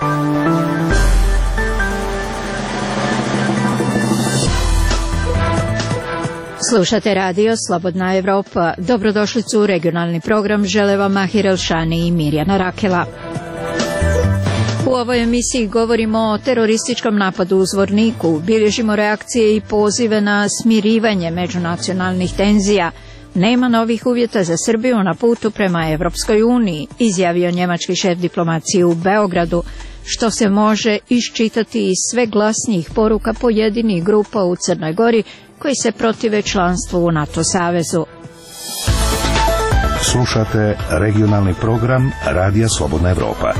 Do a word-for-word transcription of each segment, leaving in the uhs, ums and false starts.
Slušate radio Slobodna Evropa. Dobrodošlicu u regionalni program žele vam Mahir Elšani i Mirjana Rakela. U ovoj emisiji govorimo o terorističkom napadu u Zvorniku, bilježimo reakcije i pozive na smirivanje međunacionalnih tenzija. Nema novih uvjeta za Srbiju na putu prema Evropskoj uniji, izjavio njemački šef diplomacije u Beogradu, što se može iščitati iz sve glasnijih poruka pojedinih grupa u Crnoj Gori koji se protive članstvu u NATO savezu. Slušate regionalni program Radija Slobodna Evropa.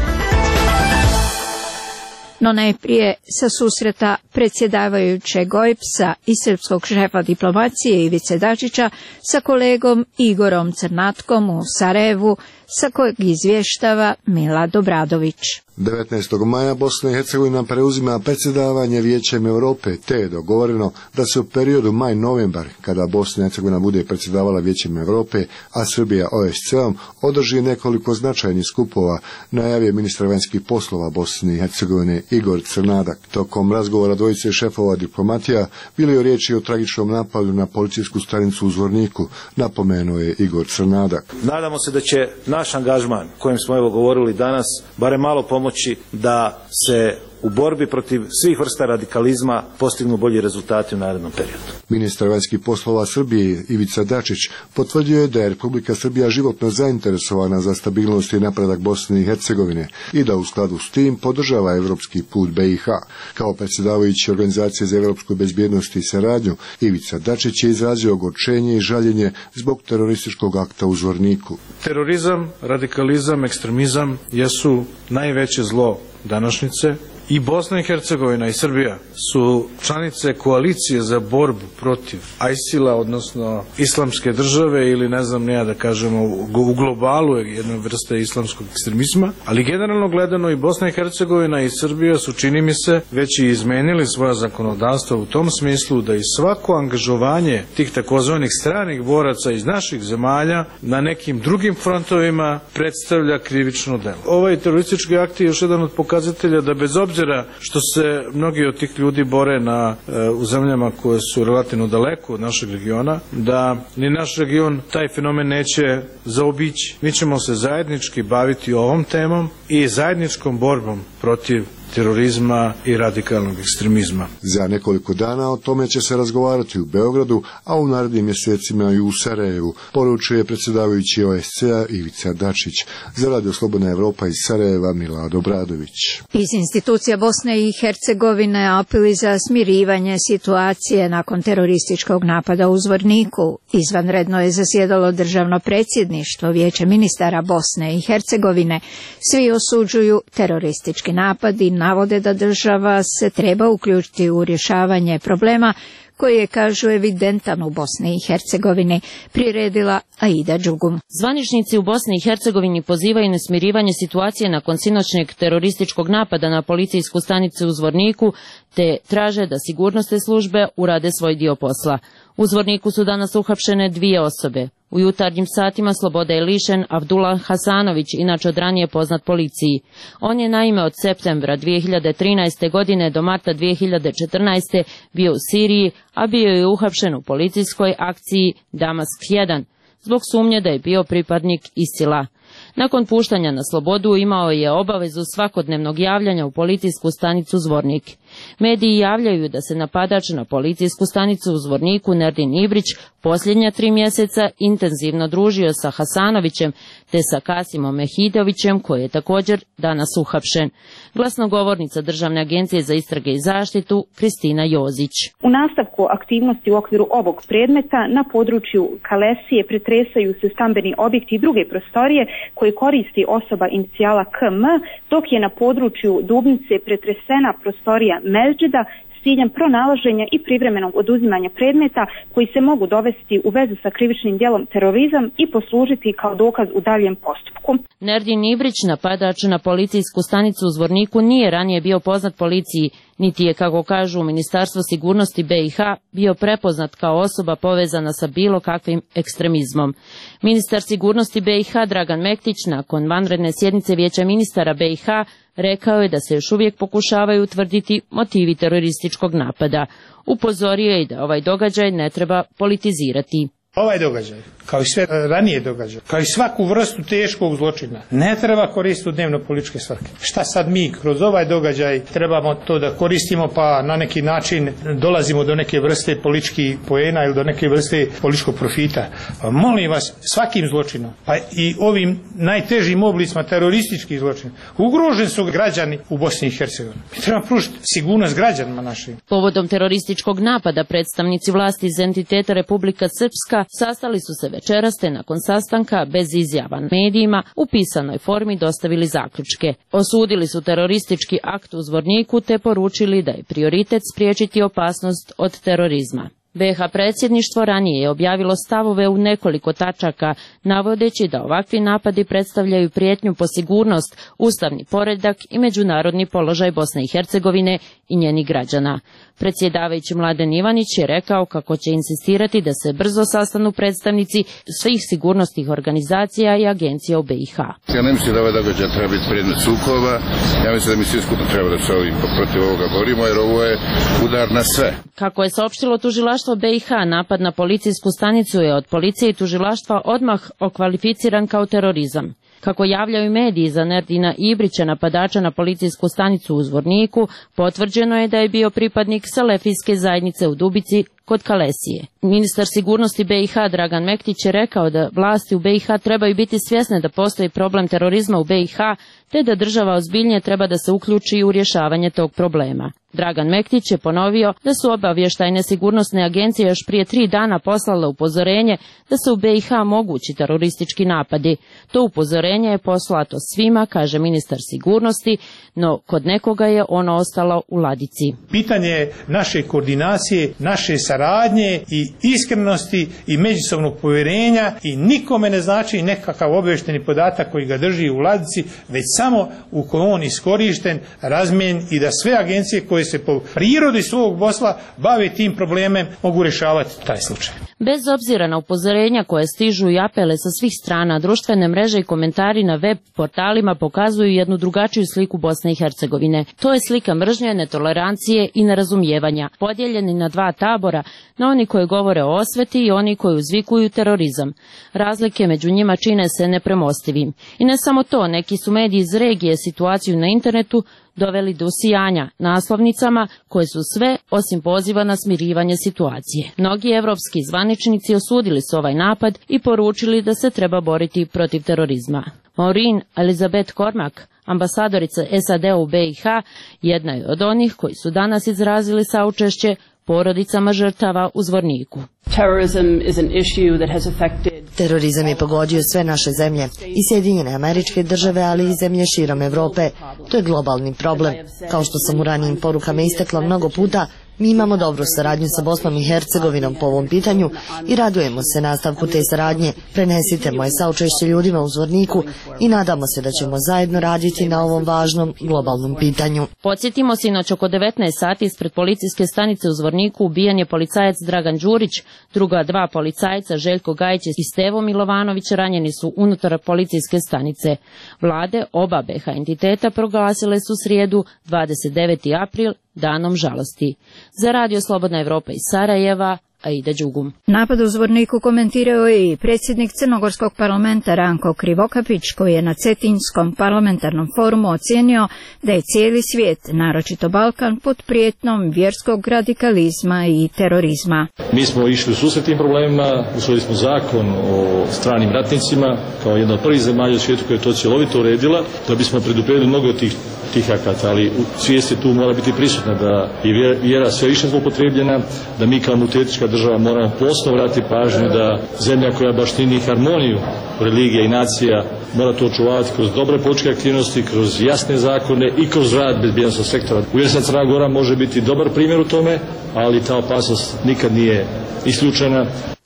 No najprije sa susreta predsjedavajućeg O E B S-a i srpskog šefa diplomacije Ivice Dačića sa kolegom Igorom Crnatkom u Sarajevu, sa kojeg izvještava Milad Obradović. devetnaestog maja Bosna i Hercegovina preuzima predsjedavanje Vijećem Europe, te je dogovoreno da se u periodu maj-novembar, kada Bosna i Hercegovina bude predsjedavala Vijećem Europe, a Srbija O E S C-om, održi nekoliko značajnih skupova, najavio ministar vanjskih poslova Bosne i Hercegovine Igor Crnadak. Tokom razgovora dvojice šefova diplomatija bilo je riječi o tragičnom napadu na policijsku stanicu u Zvorniku, napomenuo je Igor Crnadak. Nadamo se da će naš angažman, kojem smo evo govorili danas, barem malo pomoći da se u borbi protiv svih vrsta radikalizma postignu bolji rezultati u narednom periodu. Ministar vanjskih poslova Srbije Ivica Dačić potvrdio je da je Republika Srbija životno zainteresovana za stabilnost i napredak Bosne i Hercegovine i da u skladu s tim podržava evropski put B i H. Kao predsjedavajući Organizacije za evropsku bezbjednost i saradnju, Ivica Dačić je izrazio ogorčenje i žaljenje zbog terorističkog akta u Zvorniku. Terorizam, radikalizam, ekstremizam jesu najveće zlo današnjice. I Bosna i Hercegovina i Srbija su članice koalicije za borbu protiv ajsila, odnosno islamske države ili ne znam nija da kažemo u globalu jedne vrste islamskog ekstremizma, ali generalno gledano i Bosna i Hercegovina i Srbija su, čini mi se, već i izmenili svoja zakonodavstva u tom smislu da i svako angažovanje tih takozvanih stranih boraca iz naših zemalja na nekim drugim frontovima predstavlja krivično delo. Ovaj teroristički akt je još jedan od pokazatelja da bez obzira što se mnogi od tih ljudi bore na, e, u zemljama koje su relativno daleko od našeg regiona, da ni naš region taj fenomen neće zaobići. Mi ćemo se zajednički baviti ovom temom i zajedničkom borbom protiv terorizma i radikalnog ekstremizma. Za nekoliko dana o tome će se razgovarati u Beogradu, a u narednim mjesecima i u Sarajevu, poručuje predsjedavajući O E S C-a Ivica Dačić. Za Radio Slobodna Evropa iz Sarajeva Milad Obradović. Iz institucija Bosne i Hercegovine apeli za smirivanje situacije nakon terorističkog napada u Zvorniku. Izvanredno je zasjedalo državno predsjedništvo Vijeća ministara Bosne i Hercegovine. Svi osuđuju teroristički napad i navode da država se treba uključiti u rješavanje problema koji je, kažu, evidentan u Bosni i Hercegovini, priredila Aida Đugum. Zvaničnici u Bosni i Hercegovini pozivaju na smirivanje situacije nakon sinoćnjeg terorističkog napada na policijsku stanicu u Zvorniku, te traže da sigurnosne službe urade svoj dio posla. U Zvorniku su danas uhapšene dvije osobe. U jutarnjim satima slobode je lišen Abdullah Hasanović, inače od ranije poznat policiji. On je naime od septembra dvije hiljade trinaeste. godine do marta dvije hiljade četrnaeste. bio u Siriji, a bio je uhapšen u policijskoj akciji Damask jedan, zbog sumnje da je bio pripadnik ISIL-a. Nakon puštanja na slobodu imao je obavezu svakodnevnog javljanja u policijsku stanicu Zvornik. Mediji javljaju da se napadač na policijsku stanicu u Zvorniku Nerdin Ibrić posljednja tri mjeseca intenzivno družio sa Hasanovićem te sa Kasimom Mehidovićem, koji je također danas uhapšen. Glasnogovornica Državne agencije za istrage i zaštitu Kristina Jozić. U nastavku aktivnosti u okviru ovog predmeta na području Kalesije pretresaju se stambeni objekti i druge prostorije koje koristi osoba inicijala K M, dok je na području Dubnice pretresena prostorija Mezdžida s ciljem pronalaženja i privremenog oduzimanja predmeta koji se mogu dovesti u vezu sa krivičnim djelom terorizam i poslužiti kao dokaz u daljem postupku. Nerdin Ibrić, napadač na policijsku stanicu u Zvorniku, nije ranije bio poznat policiji, niti je, kako kažu u Ministarstvu sigurnosti B i H, bio prepoznat kao osoba povezana sa bilo kakvim ekstremizmom. Ministar sigurnosti B i H Dragan Mektić nakon vanredne sjednice Vijeća ministara B i H Rekao je da se još uvijek pokušavaju utvrditi motivi terorističkog napada. Upozorio je i da ovaj događaj ne treba politizirati. Ovaj događaj, kao i sve ranije događaje, kao i svaku vrstu teškog zločina, ne treba koristiti u dnevno političke svrhe. Šta sad mi kroz ovaj događaj trebamo to da koristimo, pa na neki način dolazimo do neke vrste političkih poena ili do neke vrste političkog profita. Pa molim vas, svakim zločinom, pa i ovim najtežim oblicima terorističkih zločina, ugroženi su građani u Bosni i Hercegovini. Mi trebamo pružiti sigurnost građanima našim. Povodom terorističkog napada predstavnici vlasti iz entiteta Republika Srpska sastali su se večeras te nakon sastanka bez izjava medijima u pisanoj formi dostavili zaključke. Osudili su teroristički akt u Zvorniku te poručili da je prioritet spriječiti opasnost od terorizma. be ha predsjedništvo ranije je objavilo stavove u nekoliko tačaka, navodeći da ovakvi napadi predstavljaju prijetnju po sigurnost, ustavni poredak i međunarodni položaj Bosne i Hercegovine i njenih građana. Predsjedavajući Mladen Ivanić je rekao kako će insistirati da se brzo sastanu predstavnici svih sigurnosnih organizacija i agencija u be i ha. Ja ne mislim da ovaj događaj treba biti predmet sukoba, ja mislim da mi svi skupa treba da se ovim protiv ovoga borimo, jer ovo je udar na sve. Kako je saopštilo tužilaštvo be i ha, napad na policijsku stanicu je od policije i tužilaštva odmah okvalificiran kao terorizam. Kako javljaju mediji za Nerdina Ibrića, napadača na policijsku stanicu u Zvorniku, potvrđeno je da je bio pripadnik Salefijske zajednice u Dubici kod Kalesije. Ministar sigurnosti be i ha Dragan Mektić je rekao da vlasti u be i ha trebaju biti svjesne da postoji problem terorizma u be i ha, te da država ozbiljnije treba da se uključi u rješavanje tog problema. Dragan Mektić je ponovio da su obavještajne sigurnosne agencije još prije tri dana poslale upozorenje da se u be i ha mogući teroristički napadi. To upozorenje je poslato svima, kaže ministar sigurnosti, no kod nekoga je ono ostalo u ladici. Pitanje je naše koordinacije, naše saradnje i iskrenosti i međusobnog povjerenja i nikome ne znači nekakav obavještajni podatak koji ga drži u ladici, već samo u kojoj on iskorišten, razmijen i da sve agencije koje se po prirodi svog posla bave tim problemem mogu rješavati taj slučaj. Bez obzira na upozorenja koje stižu i apele sa svih strana, društvene mreže i komentari na web portalima pokazuju jednu drugačiju sliku Bosne i Hercegovine. To je slika mržnje, netolerancije i nerazumijevanja, podijeljeni na dva tabora, na oni koji govore o osveti i oni koji uzvikuju terorizam. Razlike među njima čine se nepremostivim. I ne samo to, neki su mediji iz regije situaciju na internetu doveli do sijanja naslovnicama koje su sve osim poziva na smirivanje situacije. Mnogi evropski zvaničnici osudili su ovaj napad i poručili da se treba boriti protiv terorizma. Maureen Elizabeth Cormack, ambasadorica es a de u be i ha, jedna je od onih koji su danas izrazili saučešće porodicama žrtava u Zvorniku. Terorizam je pogodio sve naše zemlje, i Sjedinjene Američke Države, ali i zemlje širom Evrope. To je globalni problem. Kao što sam u ranijim porukama istakla mnogo puta, mi imamo dobru saradnju sa Bosnom i Hercegovinom po ovom pitanju i radujemo se nastavku te saradnje. Prenesite moje saučešće ljudima u Zvorniku i nadamo se da ćemo zajedno raditi na ovom važnom globalnom pitanju. Podsjetimo, sinoć oko devetnaest sati ispred policijske stanice u Zvorniku ubijen je policajac Dragan Đurić, druga dva policajca Željko Gajić i Stevo Milovanović ranjeni su unutar policijske stanice. Vlade oba be ha entiteta proglasile su srijedu dvadeset deveti april danom žalosti. Za Radio Slobodna Evropa iz Sarajeva, Aida Đugum. Napad u Zvorniku komentirao je i predsjednik Crnogorskog parlamenta Ranko Krivokapić, koji je na Cetinskom parlamentarnom forumu ocijenio da je cijeli svijet, naročito Balkan, pod prijetnom vjerskog radikalizma i terorizma. Mi smo išli u susret tim problemima, usvojili smo zakon o stranim ratnicima kao jedna od prvih zemalja u svijetu koja je to cjelovito uredila, da bismo predupredili mnogo tih tih akata, ali svijest je tu mora biti prisutna da je vjera sve više zloupotrebljena, da mi kao multietička država moramo posebno vratiti pažnju da zemlja koja baštini harmoniju religija i nacija mora to očuvati kroz dobre političke aktivnosti, kroz jasne zakone i kroz rad bezbjednosnog sektora. Uvjeren sam, Crna Gora može biti dobar primjer u tome, ali ta opasnost nikad nije isključena.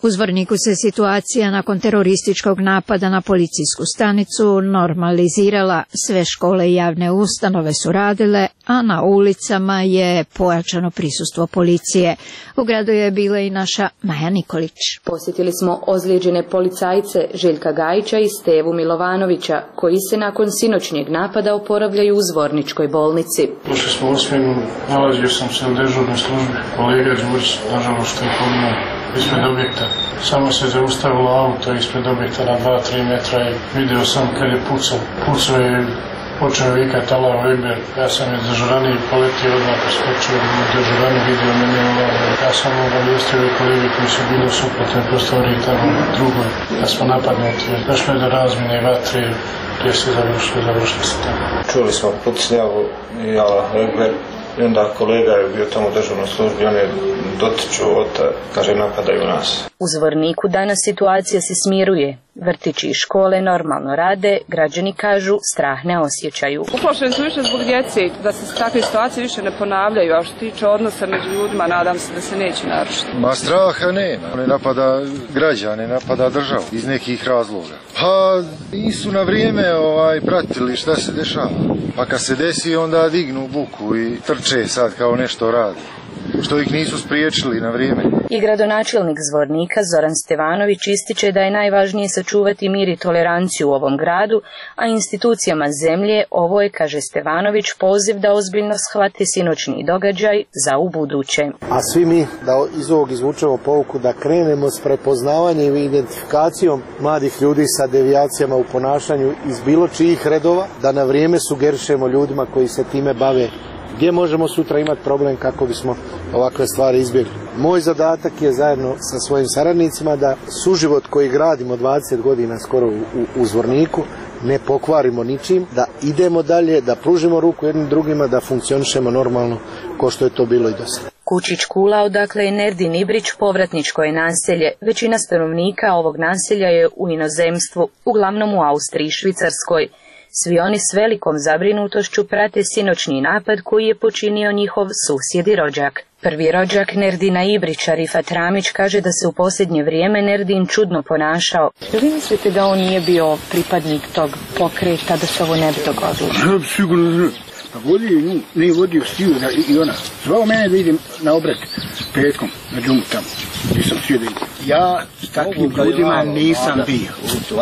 U Zvorniku se situacija nakon terorističkog napada na policijsku stanicu normalizirala, sve škole i javne ustanove su radile, a na ulicama je pojačano prisustvo policije. U gradu je bila i naša Maja Nikolić. Posjetili smo ozlijeđene policajce Željka Gajića i Stevu Milovanovića, koji se nakon sinoćnjeg napada oporavljaju u Zvorničkoj bolnici. Došli smo u osminu, nalazio sam se u dežurnoj službi, kolega Đurić, nažalost što je poginuo ispred objekta. Samo se zaustavilo auto ispred objekta na dva do tri metra i vidio sam kad je pucao. Pucao je, počeo vikati Allahu Ekber. Ja sam je dežuraniji poletio odmah poskočio u dežurani, vidio mene Allahu. Ja sam obavijestio i kolege koji su bili u suprotnoj prostoriji tamo drugoj, da smo napadnuti. Došlo je do razmjene i vatre, gdje se završilo, završilo se tamo. Čuli smo pucnjavu i Allahu Ekber. I onda kolega je bio tamo u dežurnoj službi, on je dotiču od, kaže, napadaju nas. U Zvorniku danas situacija se smiruje. Vrtići i škole normalno rade, građani kažu strah ne osjećaju. Uplašeni su više zbog djece, da se takve situacije više ne ponavljaju, a što tiče odnosa među ljudima, nadam se da se neće narušiti. Ma straha nema, ne napada građane, napada državu iz nekih razloga. Pa nisu na vrijeme ovaj, pratili šta se dešava, pa kad se desi onda dignu buku i trče sad kao nešto radi, što ih nisu spriječili na vrijeme. I gradonačelnik Zvornika Zoran Stevanović ističe da je najvažnije sačuvati mir i toleranciju u ovom gradu, a institucijama zemlje ovo je, kaže Stevanović, poziv da ozbiljno shvate sinoćni događaj za ubuduće. A svi mi da iz ovog izvučemo pouku da krenemo s prepoznavanjem i identifikacijom mladih ljudi sa devijacijama u ponašanju iz bilo čijih redova, da na vrijeme sugerišemo ljudima koji se time bave gdje možemo sutra imati problem kako bismo ovakve stvari izbjegli. Moj zadatak je zajedno sa svojim saradnicima da suživot koji gradimo dvadeset godina skoro u, u, u Zvorniku ne pokvarimo ničim, da idemo dalje, da pružimo ruku jednim drugima, da funkcionišemo normalno kao što je to bilo i do sada. Kučić Kula, odakle je Nerdin Ibrić, povratničko je naselje. Većina stanovnika ovog naselja je u inozemstvu, uglavnom u Austriji i Švicarskoj. Svi oni s velikom zabrinutošću prate sinoćni napad koji je počinio njihov susjed i rođak. Prvi rođak Nerdina Ibrića, Rifat Ramić, kaže da se u posljednje vrijeme Nerdin čudno ponašao. Vi mislite da on nije bio pripadnik tog pokreta, da se ovo ne bi dogodilo? Sigurno. Pa vodio nju, nije vodio stiju i ona. Zvao mene da idem na obred petkom, na džumu tamo, gdje sam sjeden. Ja s takvim ljudima nisam bio.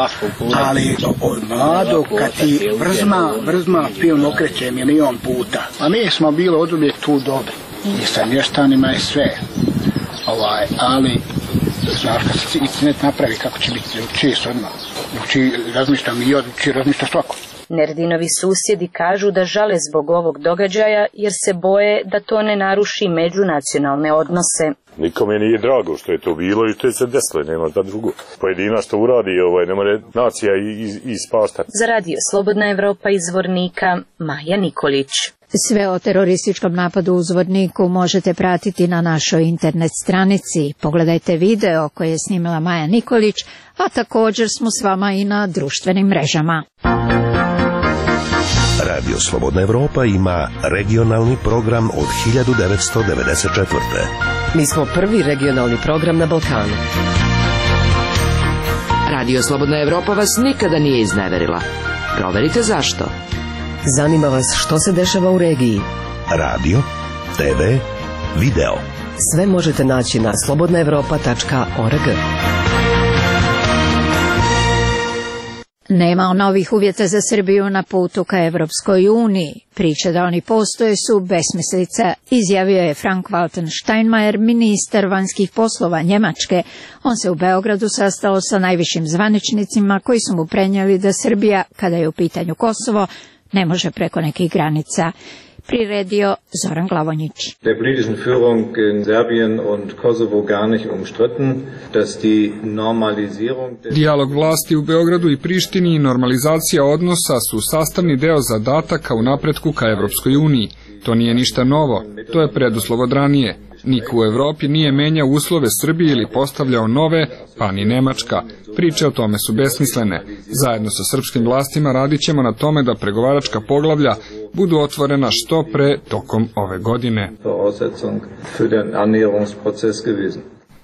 Ali, mlado, kad ti vrzma, vrzma film okreće milion puta. A mi smo bili od uvijek tu dobri. I sa mještanima je sve. Ovaj, ali, znaš, kad se internet napravi, kako će biti, uči se odmah. Uči, razmišljam i ja, uči, razmišlja svako. Nerdinovi susjedi kažu da žale zbog ovog događaja jer se boje da to ne naruši međunacionalne odnose. Nikome nije drago što je to bilo i što je se desilo, nema da drugo. Pojedina što uradi, ovaj, ne more nacija ispasta. Za radio Slobodna Evropa iz Zvornika, Maja Nikolić. Sve o terorističkom napadu u Zvorniku možete pratiti na našoj internet stranici. Pogledajte video koje je snimila Maja Nikolić, a također smo s vama i na društvenim mrežama. Radio Slobodna Evropa ima regionalni program od hiljadu devetsto devedeset četvrte. Mi smo prvi regionalni program na Balkanu. Radio Slobodna Evropa vas nikada nije izneverila. Proverite zašto. Zanima vas što se dešava u regiji. Radio, te ve, video. Sve možete naći na slobodna evropa tačka org. Nema novih uvjeta za Srbiju na putu ka Evropskoj uniji. Priče da oni postoje su besmislica, izjavio je Frank-Walter Steinmeier, ministar vanjskih poslova Njemačke. On se u Beogradu sastao sa najvišim zvaničnicima koji su mu prenijeli da Srbija, kada je u pitanju Kosovo, ne može preko nekih granica. Priredio Zoran Glavonjić. Der politischen Führung in Serbien und Kosovo gar nicht umstritten, dass die Normalisierung Dijalog vlasti u Beogradu i Prištini i normalizacija odnosa su sastavni deo zadataka u napretku ka Evropskoj uniji. To nije ništa novo, to je preduslov od ranije. Niko u Evropi nije menjao uslove Srbije ili postavljao nove, pa ni Nemačka. Priče o tome su besmislene. Zajedno sa srpskim vlastima radit ćemo na tome da pregovaračka poglavlja budu otvorena što pre tokom ove godine.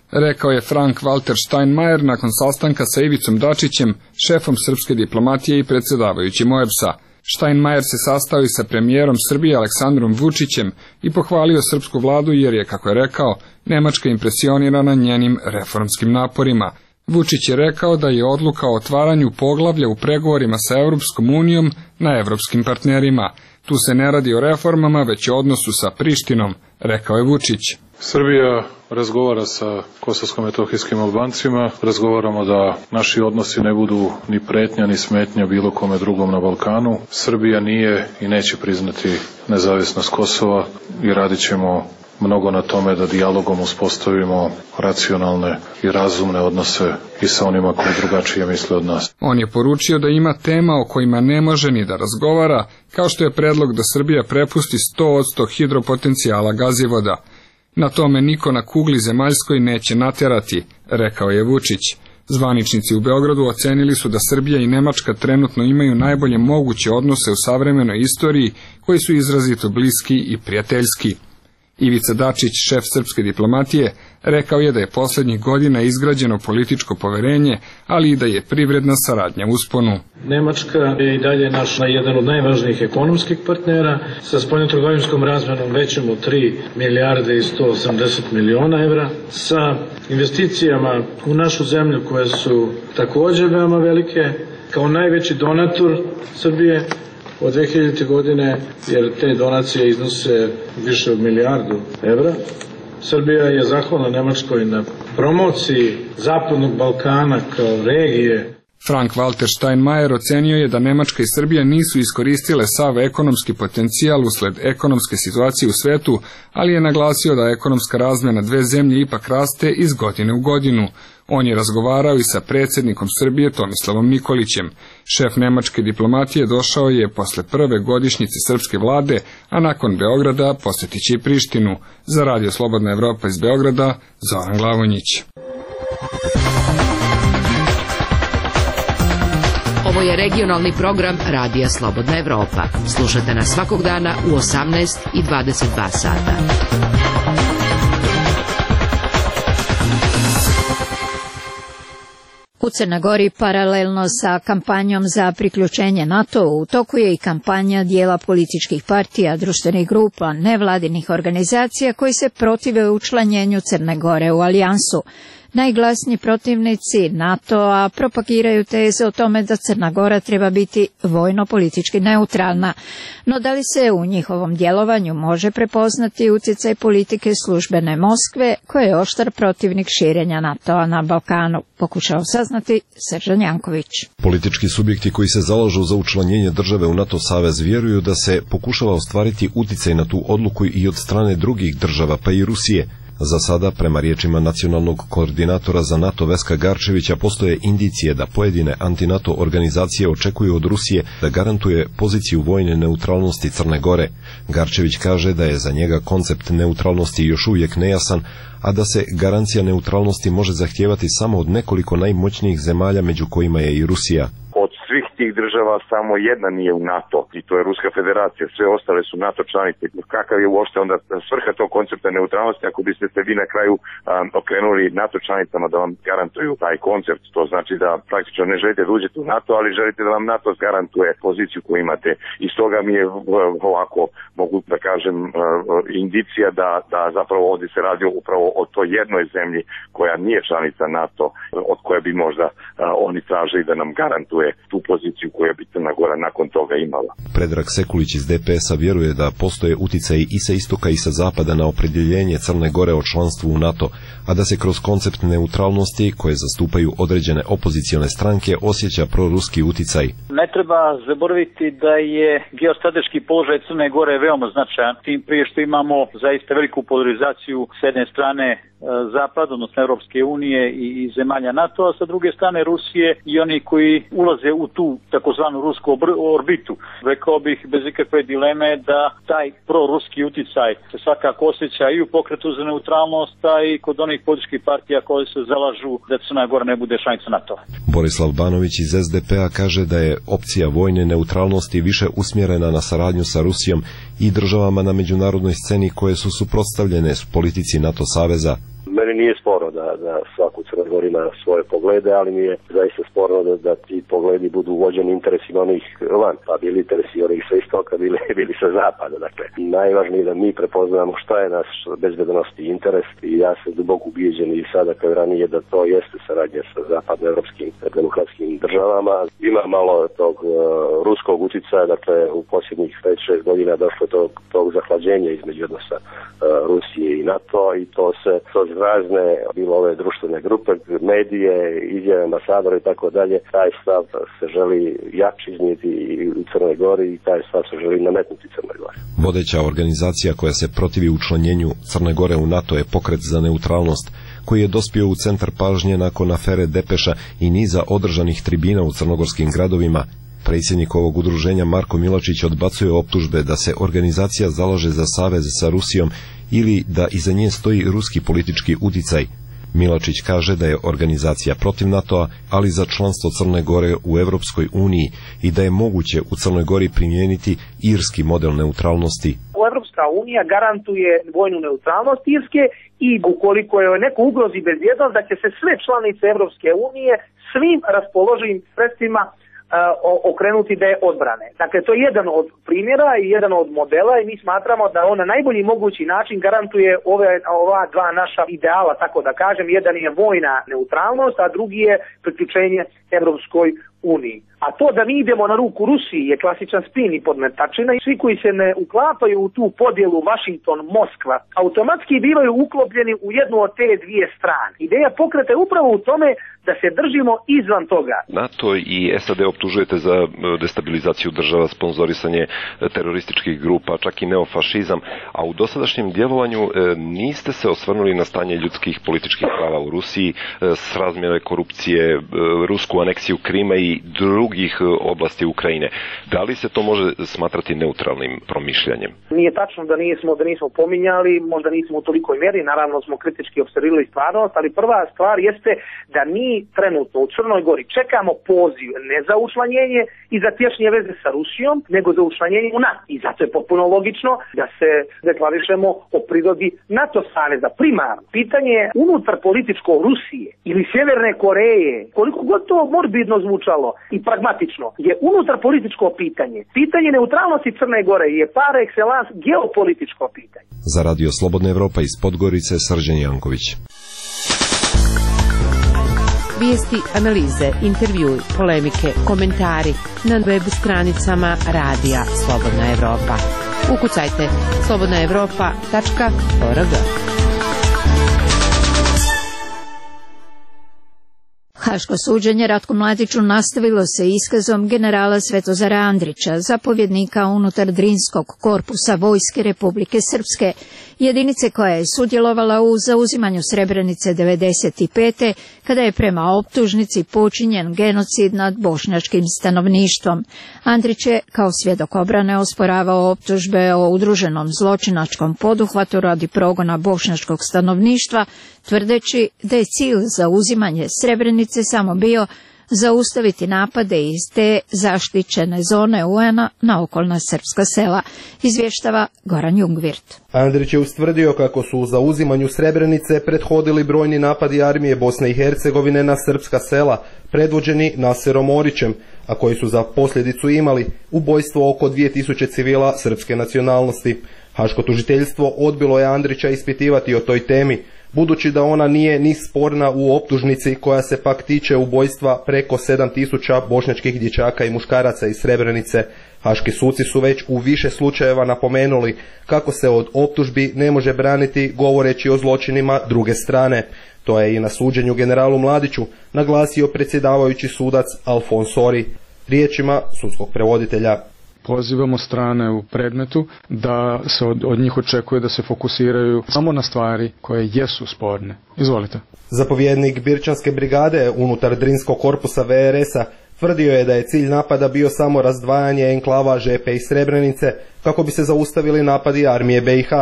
rekao je Frank-Walter Steinmeier nakon sastanka sa Ivicom Dačićem, šefom srpske diplomatije i predsjedavajućim O E B S-a. Steinmeier se sastao i sa premijerom Srbije Aleksandrom Vučićem i pohvalio srpsku vladu jer je, kako je rekao, Nemačka impresionirana njenim reformskim naporima. Vučić je rekao da je odluka o otvaranju poglavlja u pregovorima sa Europskom unijom na evropskim partnerima. Tu se ne radi o reformama, već o odnosu sa Prištinom, rekao je Vučić. Srbija razgovara sa kosovsko-metohijskim Albancima, razgovaramo da naši odnosi ne budu ni pretnja ni smetnja bilo kome drugom na Balkanu. Srbija nije i neće priznati nezavisnost Kosova i radit ćemo mnogo na tome da dijalogom uspostavimo racionalne i razumne odnose i sa onima koji drugačije misle od nas. On je poručio da ima tema o kojima ne može ni da razgovara, kao što je predlog da Srbija prepusti sto posto hidropotencijala Gazivoda. Na tome niko na kugli zemaljskoj neće natjerati, rekao je Vučić. Zvaničnici u Beogradu ocenili su da Srbija i Nemačka trenutno imaju najbolje moguće odnose u savremenoj istoriji, koji su izrazito bliski i prijateljski. Ivica Dačić, šef srpske diplomatije, rekao je da je posljednjih godina izgrađeno političko poverenje, ali i da je privredna saradnja u usponu. Nemačka je i dalje naš jedan od najvažnijih ekonomskih partnera sa spoljnotrgovinskom razmenom većom od tri milijarde i sto osamdeset miliona evra, sa investicijama u našu zemlju koje su također veoma velike, kao najveći donator Srbije od dve hiljadite godine, jer te donacije iznose više od milijardu evra. Srbija je zahvalna Nemačkoj na promociji Zapadnog Balkana kao regije. Frank-Walter Steinmeier ocenio je da Nemačka i Srbija nisu iskoristile sav ekonomski potencijal usled ekonomske situacije u svetu, ali je naglasio da ekonomska razmjena dve zemlje ipak raste iz godine u godinu. On je razgovarao i sa predsjednikom Srbije Tomislavom Nikolićem. Šef nemačke diplomatije došao je posle prve godišnjice srpske vlade, a nakon Beograda posjetit će i Prištinu. Za Radio Slobodna Evropa iz Beograda, Zoran Glavonjić. Ovo je regionalni program Radija Slobodna Evropa. Slušajte nas svakog dana u osamnaest i dvadeset dva sata. U Crnoj Gori paralelno sa kampanjom za priključenje NATO u toku je i kampanja dijela političkih partija, društvenih grupa, nevladinih organizacija koji se protive učlanjenju Crne Gore u alijansu. Najglasniji protivnici NATO-a propagiraju teze o tome da Crna Gora treba biti vojno-politički neutralna. No da li se u njihovom djelovanju može prepoznati utjecaj politike službene Moskve, koja je oštar protivnik širenja NATO-a na Balkanu? Pokušao saznati Srđan Janković. Politički subjekti koji se zalažu za učlanjenje države u NATO savez vjeruju da se pokušava ostvariti utjecaj na tu odluku i od strane drugih država, pa i Rusije. Za sada, prema riječima nacionalnog koordinatora za NATO Veska Garčevića, postoje indicije da pojedine antinato organizacije očekuju od Rusije da garantuje poziciju vojne neutralnosti Crne Gore. Garčević kaže da je za njega koncept neutralnosti još uvijek nejasan, a da se garancija neutralnosti može zahtijevati samo od nekoliko najmoćnijih zemalja, među kojima je i Rusija. Od svih tih država samo jedna nije u NATO i to je Ruska federacija, sve ostale su NATO članice. Kakav je uopšte onda svrha tog koncepta neutralnosti ako biste se vi na kraju um, okrenuli NATO članicama da vam garantuju taj koncept? To znači da praktično ne želite da uđete u NATO, ali želite da vam NATO garantuje poziciju koju imate. I stoga mi je ovako, mogu da kažem, indicija da, da zapravo ovdje se radi upravo o toj jednoj zemlji koja nije članica NATO, od koje bi možda oni tražili da nam garantuje tu poziciju koju bi Crna Gora nakon toga imala. Predrag Sekulić iz D P S-a vjeruje da postoje utjecaji i sa istoka i sa zapada na opredjeljenje Crne Gore o članstvu u NATO, a da se kroz koncept neutralnosti koje zastupaju određene opozicione stranke osjeća proruski utjecaj. Ne treba zaboraviti da je geostrateški položaj Crne Gore veoma značajan, tim prije što imamo zaista veliku polarizaciju s jedne strane Zapad, odnosno Europske unije i, i zemalja NATO, a sa druge strane Rusije i oni koji ulaze u tu takozvanu rusku orbitu. Rekao bih bez ikakve dileme da taj proruski utjecaj se svakako osjeća i u pokretu za neutralnost, a i kod onih političkih partija koje se zalažu da Crna Gora ne bude članica NATO. Borislav Banović iz S D P-a kaže da je opcija vojne neutralnosti više usmjerena na saradnju sa Rusijom i državama na međunarodnoj sceni koje su suprotstavljene s politici NATO saveza. Ne meni nije sporno da, da svaku Crnoj Gori ima svoje poglede, ali mi je zaista sporno da, da ti pogledi budu vođeni interesima onih van, pa bili interesi onih sa istoka, bili, bili sa zapada. Dakle, najvažnije je da mi prepoznamo šta je naš bezbednosni interes i ja sam duboko ubijeđen i sada kao i ranije da to jeste saradnja sa zapadnoevropskim demokratskim državama. Ima malo tog uh, ruskog uticaja, dakle u posljednjih pet šest godina došlo do tog zahlađenja između odnosa uh, Rusije i NATO i to se kroz razne, bilo ove društvene grupe, medije, izjave ambasadora i tako dalje, taj stav se želi jači iznijeti u Crnoj Gori i taj stav se želi nametnuti Crnoj Gori. Vodeća organizacija koja se protivi učlanjenju Crne Gore u NATO je Pokret za neutralnost, koji je dospio u centar pažnje nakon afere Depeša i niza održanih tribina u crnogorskim gradovima. Predsjednik ovog udruženja Marko Milačić odbacuje optužbe da se organizacija zalaže za savez sa Rusijom ili da iza nje stoji ruski politički uticaj. Milačić kaže da je organizacija protiv NATO-a, ali za članstvo Crne Gore u Evropskoj uniji i da je moguće u Crnoj Gori primijeniti irski model neutralnosti. Evropska unija garantuje vojnu neutralnost Irske i ukoliko je neko ugrozi bezbjednost, da će se sve članice Evropske unije svim raspoloživim sredstvima okrenuti da je odbrane. Dakle, to je jedan od primjera i jedan od modela i mi smatramo da on na najbolji mogući način garantuje ove, ova dva naša ideala, tako da kažem. Jedan je vojna neutralnost, a drugi je priključenje Evropskoj uniji. A to da mi idemo na ruku Rusiji je klasičan spin i podmetačina i svi koji se ne uklapaju u tu podjelu Washington-Moskva automatski bivaju uklopljeni u jednu od te dvije strane. Ideja pokreta je upravo u tome da se držimo izvan toga. NATO i S A D optužujete za destabilizaciju država, sponzorisanje terorističkih grupa, čak i neofašizam, a u dosadašnjem djelovanju niste se osvrnuli na stanje ljudskih političkih prava u Rusiji, srazmjere korupcije, rusku aneksiju Krima i drugih oblasti Ukrajine. Da li se to može smatrati neutralnim promišljanjem? Nije tačno da nismo, da nismo pominjali, možda nismo u tolikoj mjeri, naravno smo kritički opservirali stvarnost, ali prva stvar jeste da mi trenutno u Crnoj Gori čekamo poziv ne za učlanjenje i za tješnje veze sa Rusijom, nego za učlanjenje u NATO. I zato je potpuno logično da se deklarišemo o prirodi NATO saveza. Primarno, pitanje je unutar političko Rusije ili Sjeverne Koreje, koliko god to morbidno zvučalo i pragmatično, je unutar političko pitanje. Pitanje neutralnosti Crne Gore je par excellence geopolitičko pitanje. Za Radio Slobodna Evropa iz Podgorice, Srđan Janković. Vijesti, analize, intervjui, polemike, komentari na web stranicama Radija Slobodna Evropa. Ukucajte slobodna evropa tačka org. Haško suđenje Ratku Mladiću nastavilo se iskazom generala Svetozara Andrića, zapovjednika unutar Drinskog korpusa Vojske Republike Srpske, jedinice koja je sudjelovala u zauzimanju Srebrenice devedeset pete. kada je prema optužnici počinjen genocid nad bošnjačkim stanovništvom. Andrić je kao svjedok obrane osporavao optužbe o udruženom zločinačkom poduhvatu radi progona bošnjačkog stanovništva, tvrdeći da je cilj za uzimanje Srebrenice samo bio zaustaviti napade iz te zaštićene zone U N-a na okolna srpska sela, izvještava Goran Jungvirt. Andrić je ustvrdio kako su u zauzimanju Srebrenice prethodili brojni napadi armije Bosne i Hercegovine na srpska sela, predvođeni Naserom Orićem, a koji su za posljedicu imali ubojstvo oko dvije tisuće civila srpske nacionalnosti. Haško tužiteljstvo odbilo je Andrića ispitivati o toj temi, budući da ona nije ni sporna u optužnici koja se pak tiče ubojstva preko sedam tisuća bošnjačkih dječaka i muškaraca iz Srebrenice. Haški suci su već u više slučajeva napomenuli kako se od optužbi ne može braniti govoreći o zločinima druge strane. To je i na suđenju generalu Mladiću naglasio predsjedavajući sudac Alfons Ori riječima sudskog prevoditelja. Pozivamo strane u predmetu da se od, od njih očekuje da se fokusiraju samo na stvari koje jesu sporne. Izvolite. Zapovjednik Birčanske brigade unutar Drinskog korpusa V R S-a tvrdio je da je cilj napada bio samo razdvajanje enklava Žepe i Srebrenice kako bi se zaustavili napadi armije B i H.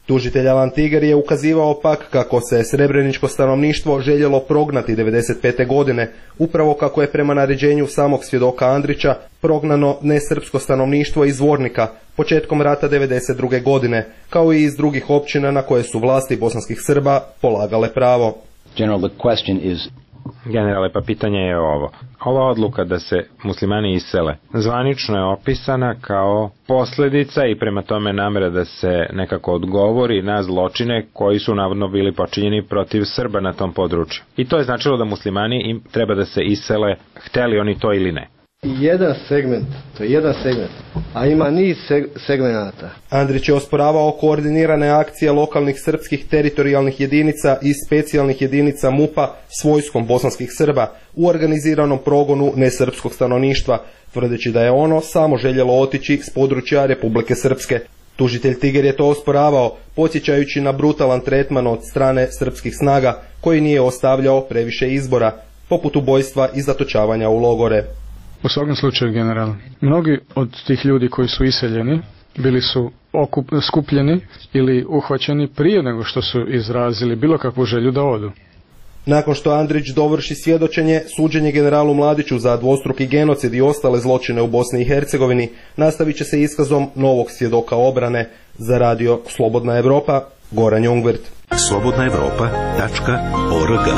Tužitelj Alan Tiger je ukazivao pak kako se srebreničko stanovništvo željelo prognati devedeset pete godine, upravo kako je prema naređenju samog svjedoka Andrića prognano nesrpsko stanovništvo iz Zvornika početkom rata devedeset druge godine, kao i iz drugih općina na koje su vlasti bosanskih Srba polagale pravo. General, the question is... Generale, pa pitanje je ovo. Ova odluka da se muslimani isele zvanično je opisana kao posljedica i prema tome namjera da se nekako odgovori na zločine koji su navodno bili počinjeni protiv Srba na tom području. I to je značilo da muslimani im treba da se isele, hteli oni to ili ne. Jedan segment, to je jedan segment, a ima niz seg- segmenata. Andrić je osporavao koordinirane akcije lokalnih srpskih teritorijalnih jedinica i specijalnih jedinica MUP-a s vojskom bosanskih Srba u organiziranom progonu nesrpskog stanovništva, tvrdeći da je ono samo željelo otići s područja Republike Srpske. Tužitelj Tiger je to osporavao, podsjećajući na brutalan tretman od strane srpskih snaga koji nije ostavljao previše izbora, poput ubojstva i zatočavanja u logore. U svakom slučaju, general, mnogi od tih ljudi koji su iseljeni bili su okup, skupljeni ili uhvaćeni prije nego što su izrazili bilo kakvu želju da odu. Nakon što Andrić dovrši svjedočenje, suđenje generalu Mladiću za dvostruki genocid i ostale zločine u Bosni i Hercegovini nastavit će se iskazom novog svjedoka obrane. Za radio Slobodna Evropa, Goran Jungvert. slobodna evropa tačka org.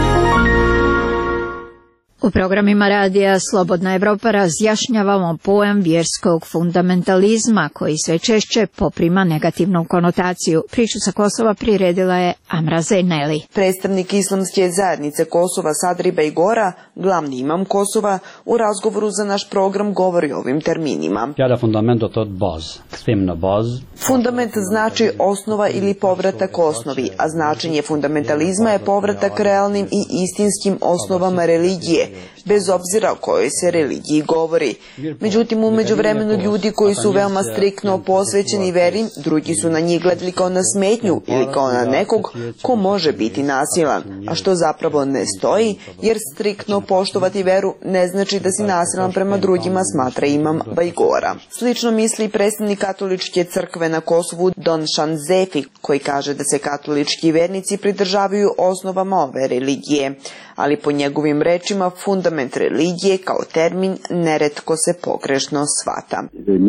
U programima radija Slobodna Evropa razjašnjavamo pojam vjerskog fundamentalizma koji sve češće poprima negativnu konotaciju. Priču sa Kosova priredila je Amra Zeyneli. Predstavnik islamske zajednice Kosova Sadri Bejgora, glavni imam Kosova, u razgovoru za naš program govori o ovim terminima. Fundament znači osnova ili povratak osnovi, a značenje fundamentalizma je povratak realnim i istinskim osnovama religije, bez obzira o kojoj se religiji govori. Međutim, u međuvremenu ljudi koji su veoma striktno posvećeni veri, drugi su na njih gledali kao na smetnju ili kao na nekog ko može biti nasilan, a što zapravo ne stoji, jer striktno poštovati veru ne znači da si nasilan prema drugima, smatra imam Bajgora. Slično misli predstavnik katoličke crkve na Kosovu Don Shanzefi, koji kaže da se katolički vernici pridržavaju osnovama ove religije, ali po njegovim rečima fundament religije kao termin neretko se pogrešno shvata.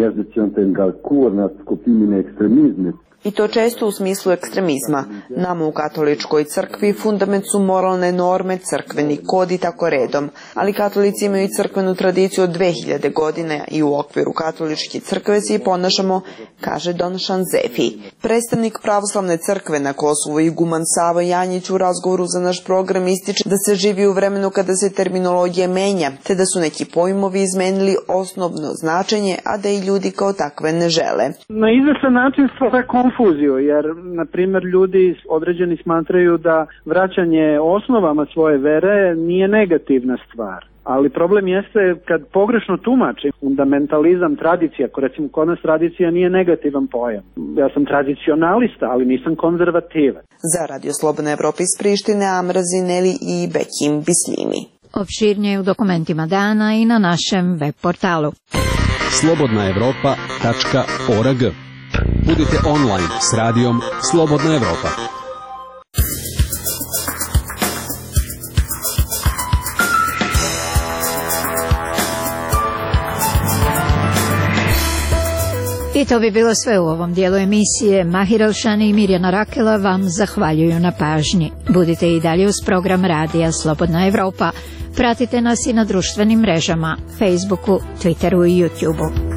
I to često u smislu ekstremizma. Nama u katoličkoj crkvi fundament su moralne norme, crkveni kod i tako redom, ali katolici imaju i crkvenu tradiciju od dve hiljade godine i u okviru katoličke crkve se i ponašamo, kaže Don Shanzefi. Predstavnik pravoslavne crkve na Kosovu iguman Savo Janjić u razgovoru za naš program ističe da se živi u vremenu kada se terminologija menja, te da su neki pojmovi izmenili osnovno značenje, a da i ljudi kao takve ne žele. Na izvestan način stvara konfuziju, jer, na primjer, ljudi određeni smatraju da vraćanje osnovama svoje vere nije negativna stvar. Ali problem jeste kad pogrešno tumači fundamentalizam, tradicija, ako recimo kod nas tradicija nije negativan pojam. Ja sam tradicionalista, ali nisam konzervativan. Za Radio Slobodna Evropa iz Prištine, Amra Zeyneli i Bekim Bislimi. Opširnije u dokumentima dana i na našem web portalu. slobodna evropa tačka org. Budite online s radijom Slobodna Evropa. I to bi bilo sve u ovom dijelu emisije. Mahir Elšani i Mirjana Rakela vam zahvaljuju na pažnji. Budite i dalje uz program radija Slobodna Evropa. Pratite nas i na društvenim mrežama, Facebooku, Twitteru i YouTubeu.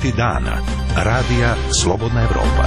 Dokumenti dana. Radija Slobodna Evropa.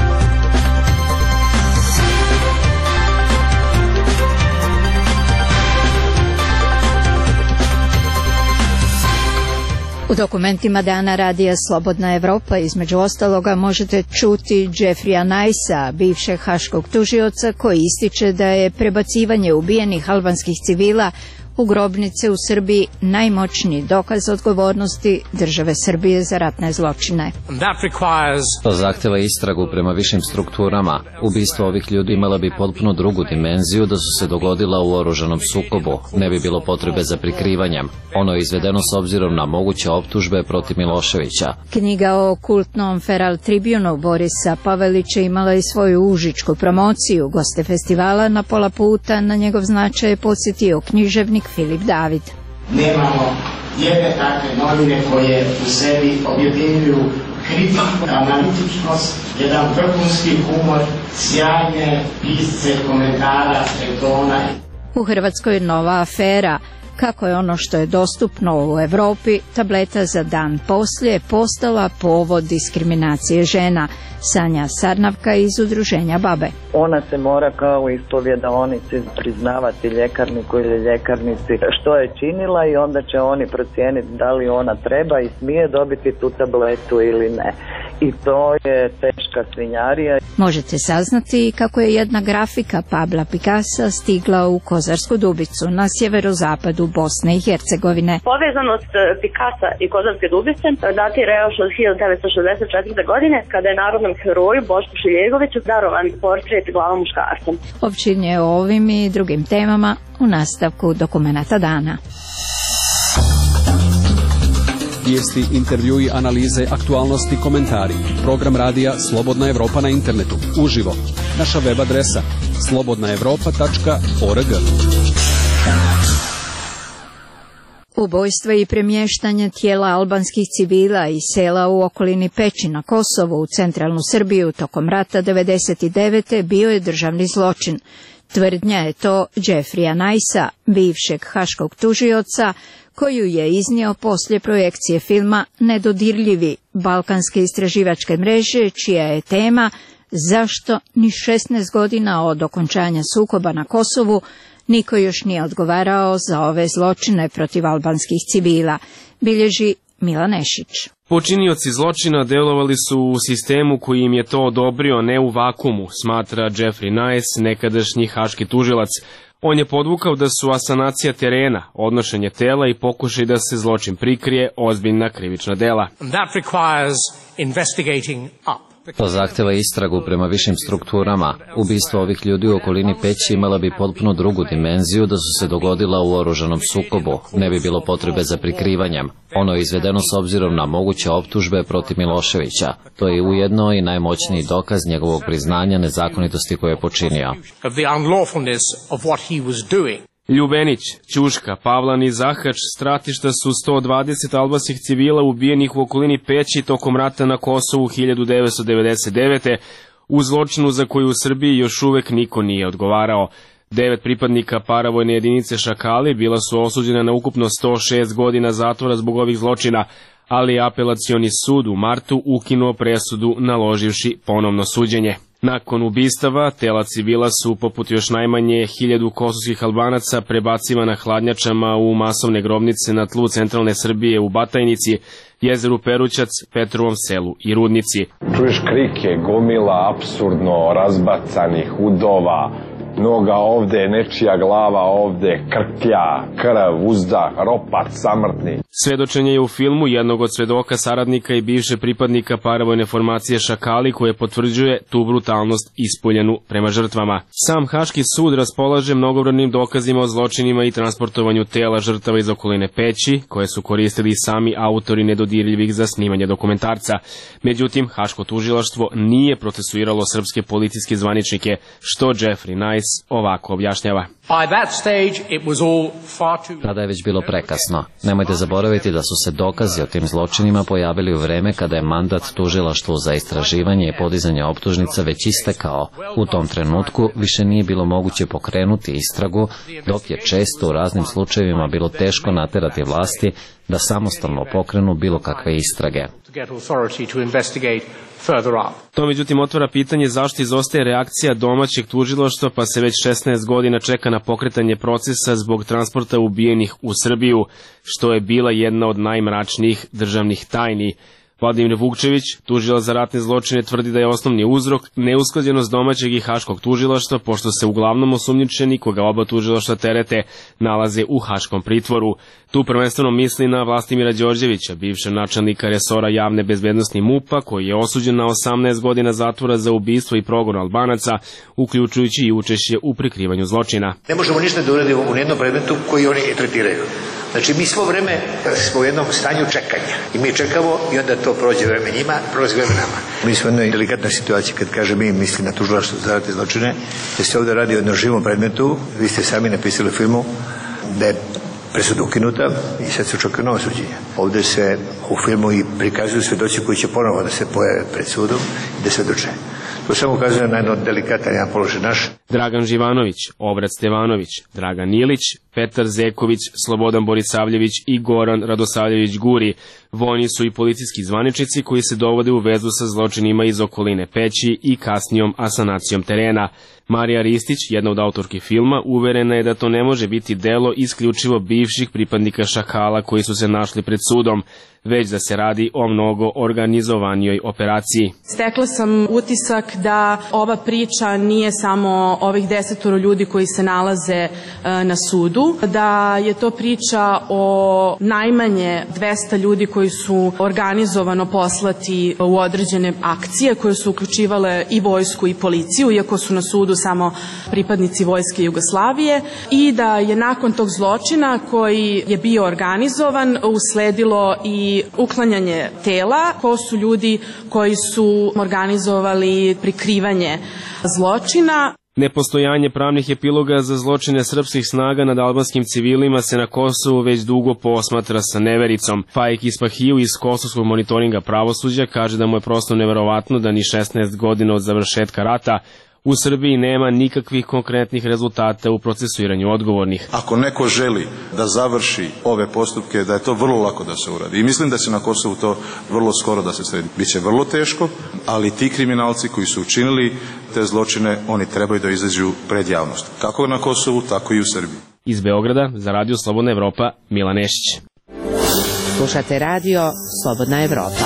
U dokumentima dana radija Slobodna Evropa između ostaloga možete čuti Jeffreya Nicea, bivšeg haškog tužioca, koji ističe da je prebacivanje ubijenih albanskih civila u grobnice u Srbiji najmoćniji dokaz odgovornosti države Srbije za ratne zločine. To zahteva istragu prema višim strukturama. Ubistvo ovih ljudi imala bi potpuno drugu dimenziju da su se dogodila u oružanom sukobu. Ne bi bilo potrebe za prikrivanjem. Ono je izvedeno s obzirom na moguće optužbe protiv Miloševića. Knjiga o kultnom Feral Tribunu Borisa Pavelića imala i svoju užičku promociju. Goste festivala na pola puta na njegov značaj je podsjetio književnik Filip David. Nemamo jedne takve novine koje u sebi objedinjuju kritiku, analitičnost, jedan vrhunski humor, sjajne pisce komentara, etona. U Hrvatskoj je nova afera. Kako je ono što je dostupno u Evropi, tableta za dan poslije, postala povod diskriminacije žena. Sanja Sarnavka iz udruženja Babe. Ona se mora kao u ispovjedaonici priznavati ljekarniku ili ljekarnici što je činila i onda će oni procijeniti da li ona treba i smije dobiti tu tabletu ili ne. I to je teška svinjarija. Možete saznati kako je jedna grafika Pabla Picassa stigla u Kozarsku Dubicu na sjeverozapadu Bosne i Hercegovine. Povezanost Picassa i Kozarske Dubice datira još od hiljadu devetsto šezdeset četvrte. godine kada je narodnom heroju Bošku Šiljegoviću darovan portret glava muškarca. Opširnije o ovim i drugim temama u nastavku Dokumenata dana. Vijesti, intervjui, analize, aktualnosti, komentari. Program radija Slobodna Evropa na internetu. Uživo. Naša web adresa slobodna evropa tačka org. Ubojstva i premještanje tijela albanskih civila iz sela u okolini Peći na Kosovu u centralnu Srbiju tokom rata devedeset devete. bio je državni zločin. Tvrdnja je to Jeffreya Nicea, bivšeg haškog tužioca, koju je iznio poslije projekcije filma Nedodirljivi balkanske istraživačke mreže, čija je tema zašto ni šesnaest godina od okončanja sukoba na Kosovu niko još nije odgovarao za ove zločine protiv albanskih civila, bilježi Milan Nešić. Počinioci zločina delovali su u sistemu koji im je to odobrio, ne u vakumu, smatra Jeffrey Nice, nekadašnji haški tužilac. On je podvukao da su asanacija terena, odnošenje tela i pokušaj da se zločin prikrije ozbiljna krivična dela. That requires investigating up. To zahteva istragu prema višim strukturama. Ubistvo ovih ljudi u okolini Peći imala bi potpuno drugu dimenziju da su se dogodila u oružanom sukobu. Ne bi bilo potrebe za prikrivanjem. Ono je izvedeno s obzirom na moguće optužbe protiv Miloševića. To je ujedno i najmoćniji dokaz njegovog priznanja nezakonitosti koje je počinio. Ljubenić, Ćuška, Pavlan i Zahač stratišta su sto dvadeset albanskih civila ubijenih u okolini Peći tokom rata na Kosovu hiljadu devetsto devedeset devete. u zločinu za koju u Srbiji još uvek niko nije odgovarao. Devet pripadnika paravojne jedinice Šakali bila su osuđena na ukupno sto šest godina zatvora zbog ovih zločina, ali je apelacioni sud u martu ukinuo presudu naloživši ponovno suđenje. Nakon ubistava, tela civila su, poput još najmanje hiljadu kosovskih Albanaca, prebacivana hladnjačama u masovne grobnice na tlu centralne Srbije u Batajnici, jezeru Perućac, Petrovom selu i Rudnici. Čuješ krike, gomila apsurdno razbacanih udova, noga ovde, nečija glava ovde, krklja, krv, uzdah, ropac, samrtni. Svedočenje je u filmu jednog od svedoka, saradnika i bivše pripadnika paravojne formacije Šakali, koje potvrđuje tu brutalnost ispoljenu prema žrtvama. Sam Haški sud raspolaže mnogobrojnim dokazima o zločinima i transportovanju tela žrtava iz okoline Peći, koje su koristili sami autori nedodirljivih za snimanje dokumentarca. Međutim, Haško tužilaštvo nije procesuiralo srpske policijske zvaničnike, što Jeffrey Nice ovako objašnjava. Tada je već bilo prekasno. Nemojte zaboraviti da su se dokazi o tim zločinima pojavili u vreme kada je mandat tužilaštvu za istraživanje i podizanje optužnica već istekao. U tom trenutku više nije bilo moguće pokrenuti istragu, dok je često u raznim slučajevima bilo teško naterati vlasti da samostalno pokrenu bilo kakve istrage. To međutim otvara pitanje zašto izostaje reakcija domaćeg tužilaštva, pa se već šesnaest godina čeka na pokretanje procesa zbog transporta ubijenih u Srbiju, što je bila jedna od najmračnijih državnih tajni. Vladimir Vukčević, tužilac za ratne zločine, tvrdi da je osnovni uzrok neusklađenost domaćeg i haškog tužilaštva, pošto se uglavnom osumnjičeni, koga oba tužilaštva terete, nalaze u haškom pritvoru. Tu prvenstveno misli na Vlastimira Đorđevića, bivšeg načelnika resora javne bezbednosti MUP-a, koji je osuđen na osamnaest godina zatvora za ubistvo i progon Albanaca, uključujući i učešće u prikrivanju zločina. Ne možemo ništa da uradimo u jednom predmetu koji oni tretiraju. Znači, mi svo vreme smo u jednom stanju čekanja i mi čekamo i onda to prođe vreme njima, prođe vreme nama. Mi smo u jednoj delikatnoj situaciji, kad kaže mi misli na tužilaštvo za ratne zločine, da se ovdje radi o jednom živom predmetu. Vi ste sami napisali u filmu da je presuda ukinuta i sad se očekuje novo suđenje. Ovdje se u filmu i prikazuju svedoci koji će ponovo da se pojave pred sudom i da svedoče. To samo ukazuje na jedno delikatan jedan položaj naš. Dragan Živanović, Obrat Stevanović, Dragan Ilić, Petar Zeković, Slobodan Borisavljević i Goran Radosavljević Guri. Vojni su i policijski zvaničnici koji se dovode u vezu sa zločinima iz okoline Peći i kasnijom asanacijom terena. Marija Ristić, jedna od autorki filma, uverena je da to ne može biti delo isključivo bivših pripadnika šakala koji su se našli pred sudom, već da se radi o mnogo organizovanijoj operaciji. Stekla sam utisak da ova priča nije samo ovih desetoro ljudi koji se nalaze na sudu, da je to priča o najmanje dvesta ljudi koji su organizovano poslati u određene akcije koje su uključivale i vojsku i policiju, iako su na sudu samo pripadnici vojske Jugoslavije, i da je nakon tog zločina koji je bio organizovan usledilo i uklanjanje tela. Ko su ljudi koji su organizovali prikrivanje zločina? Nepostojanje pravnih epiloga za zločine srpskih snaga nad albanskim civilima se na Kosovu već dugo posmatra sa nevericom. Faik Ispahiju iz kosovskog monitoringa pravosuđa kaže da mu je prosto neverovatno da ni šesnaest godina od završetka rata u Srbiji nema nikakvih konkretnih rezultata u procesuiranju odgovornih. Ako neko želi da završi ove postupke, da je to vrlo lako da se uradi. I mislim da će na Kosovu to vrlo skoro da se sredi. Biće vrlo teško, ali ti kriminalci koji su učinili te zločine, oni trebaju da izađu pred javnost. Kako na Kosovu, tako i u Srbiji. Iz Beograda za Radio Slobodna Evropa, Milan Nešić. Slušate Radio Slobodna Evropa.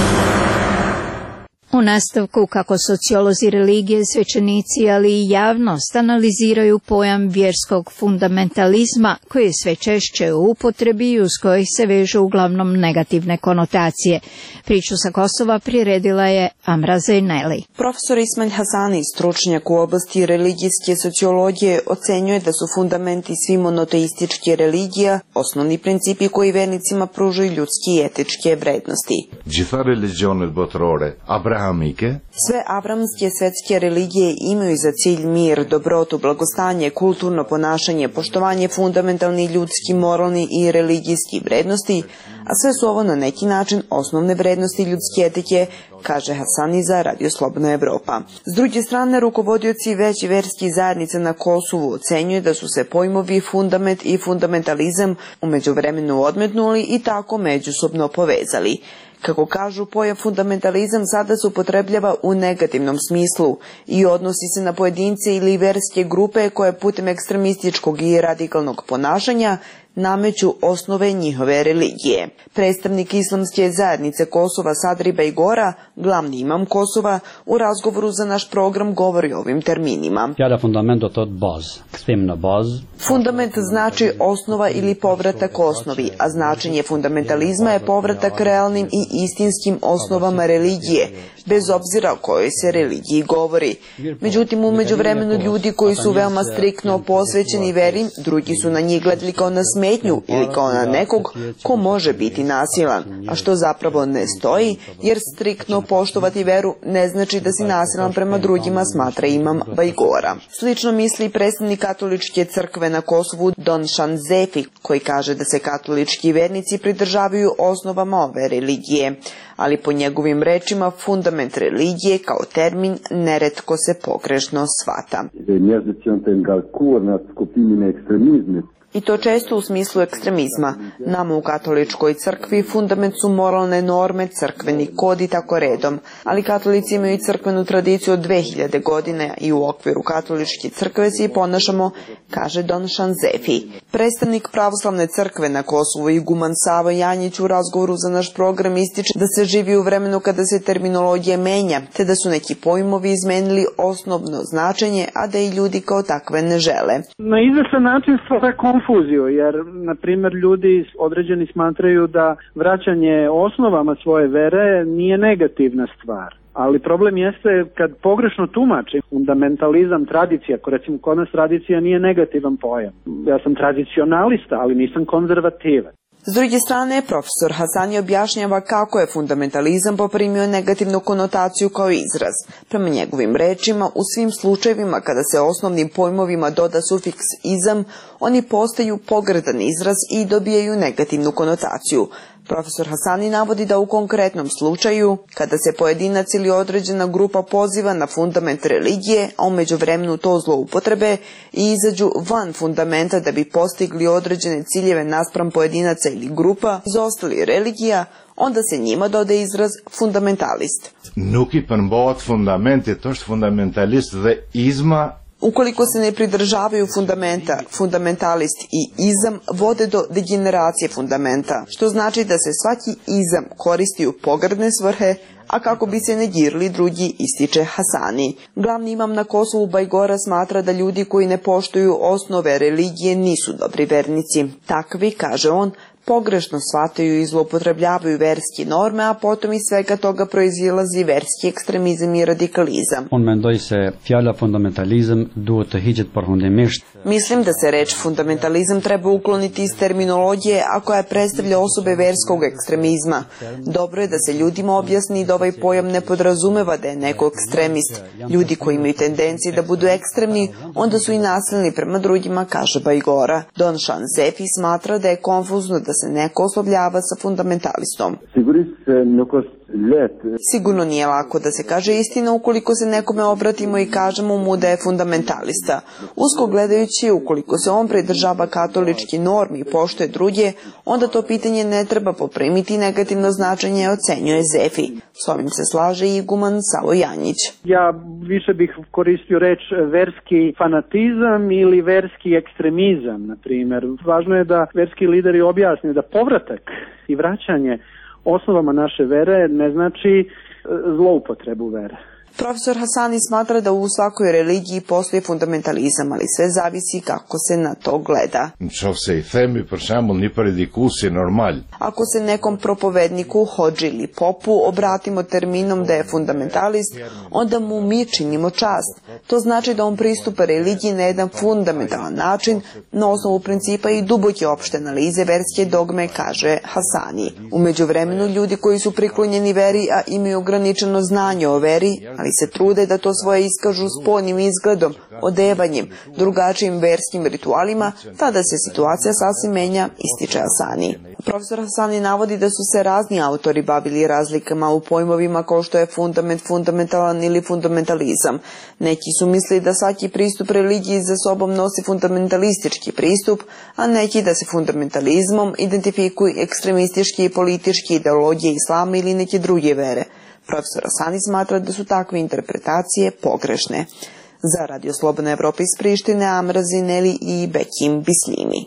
U nastavku kako sociolozi religije, svećenici, ali i javnost analiziraju pojam vjerskog fundamentalizma koji je sve češće u upotrebi i uz kojih se vežu uglavnom negativne konotacije. Priču sa Kosova priredila je Amra Zejneli. Profesor Ismail Hasani, stručnjak u oblasti religijske sociologije, ocenjuje da su fundamenti svih monoteističke religija osnovni principi koji vernicima pružaju ljudski i etičke vrednosti. Sve abramske svetske religije imaju za cilj mir, dobrotu, blagostanje, kulturno ponašanje, poštovanje fundamentalnih ljudskih, moralnih i religijskih vrednosti, a sve su ovo na neki način osnovne vrednosti ljudske etike, kaže Hasani za Radio Slobodna Evropa. S druge strane, rukovodioci veće verskih zajednice na Kosovu ocenjuju da su se pojmovi fundament i fundamentalizam u međuvremenu odmetnuli i tako međusobno povezali. Kako kažu, pojam fundamentalizam sada se upotrebljava u negativnom smislu i odnosi se na pojedince ili verske grupe koje putem ekstremističkog i radikalnog ponašanja nameću osnove njihove religije. Predstavnik islamske zajednice Kosova Sadriba Igora, glavni imam Kosova, u razgovoru za naš program govori o ovim terminima. Fundament znači osnova ili povratak osnovi, a značenje fundamentalizma je povratak realnim i istinskim osnovama religije, bez obzira o kojoj se religiji govori. Međutim, umeđu vremenu ljudi koji su veoma striktno posvećeni veri, drugi su na njih gledali kao na smetnju ili kao na nekog ko može biti nasilan, a što zapravo ne stoji, jer striktno poštovati veru ne znači da si nasilan prema drugima, smatra imam Bajgora. Slično misli predstavnik katoličke crkve na Kosovu Don Shanzefi, koji kaže da se katolički vernici pridržavaju osnovama ove religije, ali po njegovim rečima fundament religije kao termin neretko se pogrešno shvata. I to često u smislu ekstremizma. Nama u katoličkoj crkvi fundament su moralne norme, crkveni kod i tako redom, ali katolici imaju crkvenu tradiciju od dve hiljade godine i u okviru katoličke crkve se i ponašamo, kaže Don Shanzefi. Predstavnik pravoslavne crkve na Kosovu iguman Savo Janjić u razgovoru za naš program ističe da se živi u vremenu kada se terminologija menja, te da su neki pojmovi izmenili osnovno značenje, a da i ljudi kao takve ne žele. Na izvestan način stvara konfuziju, jer, na primjer, ljudi određeni smatraju da vraćanje osnovama svoje vere nije negativna stvar. Ali problem jeste kad pogrešno tumači fundamentalizam, tradicija, ako recimo kod nas tradicija nije negativan pojam. Ja sam tradicionalista, ali nisam konzervativan. S druge strane, profesor Hasani objašnjava kako je fundamentalizam poprimio negativnu konotaciju kao izraz. Prema njegovim rečima, u svim slučajevima kada se osnovnim pojmovima doda sufiks izam, oni postaju pogrdan izraz i dobijaju negativnu konotaciju. Profesor Hasani navodi da u konkretnom slučaju, kada se pojedinac ili određena grupa poziva na fundament religije, a umeđu vremenu to zloupotrebe i izađu van fundamenta da bi postigli određene ciljeve naspram pojedinaca ili grupa, izostali religija, onda se njima dodaje izraz fundamentalist. Nuk i përmbohet fundamenti, to është fundamentalist dhe izma. Ukoliko se ne pridržavaju fundamenta, fundamentalist i izam vode do degeneracije fundamenta, što znači da se svaki izam koristi u pogrdne svrhe, a kako bi se negirali drugi, ističe Hasani. Glavni imam na Kosovu Bajgora smatra da ljudi koji ne poštuju osnove religije nisu dobri vernici. Takvi, kaže on, pogrešno shvataju i zloupotrebljavaju verske norme, a potom iz svega toga proizilazi verski ekstremizam i radikalizam. Unë mendoj se fjala fundamentalizam duhet të hiqet përfundimisht. Mislim da se reč fundamentalizam treba ukloniti iz terminologije, a koja predstavlja osobe verskog ekstremizma. Dobro je da se ljudima objasni da ovaj pojam ne podrazumeva da je neko ekstremist. Ljudi koji imaju tendencije da budu ekstremni, onda su i nasilni prema drugima, kaže Bajgora. Don Shanzefi smatra da je konfuzno da se neko oslovljava sa fundamentalistom. Sigurno nije lako da se kaže istina ukoliko se nekome obratimo i kažemo mu da je fundamentalista. Usko gledajući, ukoliko se on pridržava katolički normi i poštuje druge, onda to pitanje ne treba poprimiti negativno značenje, ocenjuje Zefi. S ovim se slaže i iguman Savo Janjić. Ja više bih koristio reč verski fanatizam ili verski ekstremizam, na primjer. Važno je da verski lideri objasne da povratak i vraćanje osnovama naše vere ne znači zloupotrebu vere. Profesor Hasani smatra da u svakoj religiji postoji fundamentalizam, ali sve zavisi kako se na to gleda. Ako se nekom propovedniku, hodži ili popu obratimo terminom da je fundamentalist, onda mu mi činimo čast. To znači da on pristupa religiji na jedan fundamentalan način, na osnovu principa i duboke opšte analize verske dogme, kaže Hasani. Umeđu vremenu, ljudi koji su priklonjeni veri, a imaju ograničeno znanje o veri, ali se trude da to svoje iskažu spoljnim izgledom, odevanjem, drugačijim verskim ritualima, tada se situacija sasvim menja, ističe Hasani. Profesor Hasani navodi da su se razni autori bavili razlikama u pojmovima kao što je fundament, fundamentalan ili fundamentalizam. Neki su mislili da svaki pristup religiji za sobom nosi fundamentalistički pristup, a neki da se fundamentalizmom identifikuju ekstremistički i politički ideologije islama ili neke druge vere. Profesor Hasani smatra da su takve interpretacije pogrešne. Za Radio Slobodna Evropa iz Prištine, Amra Zineli i Bekim Bislimi.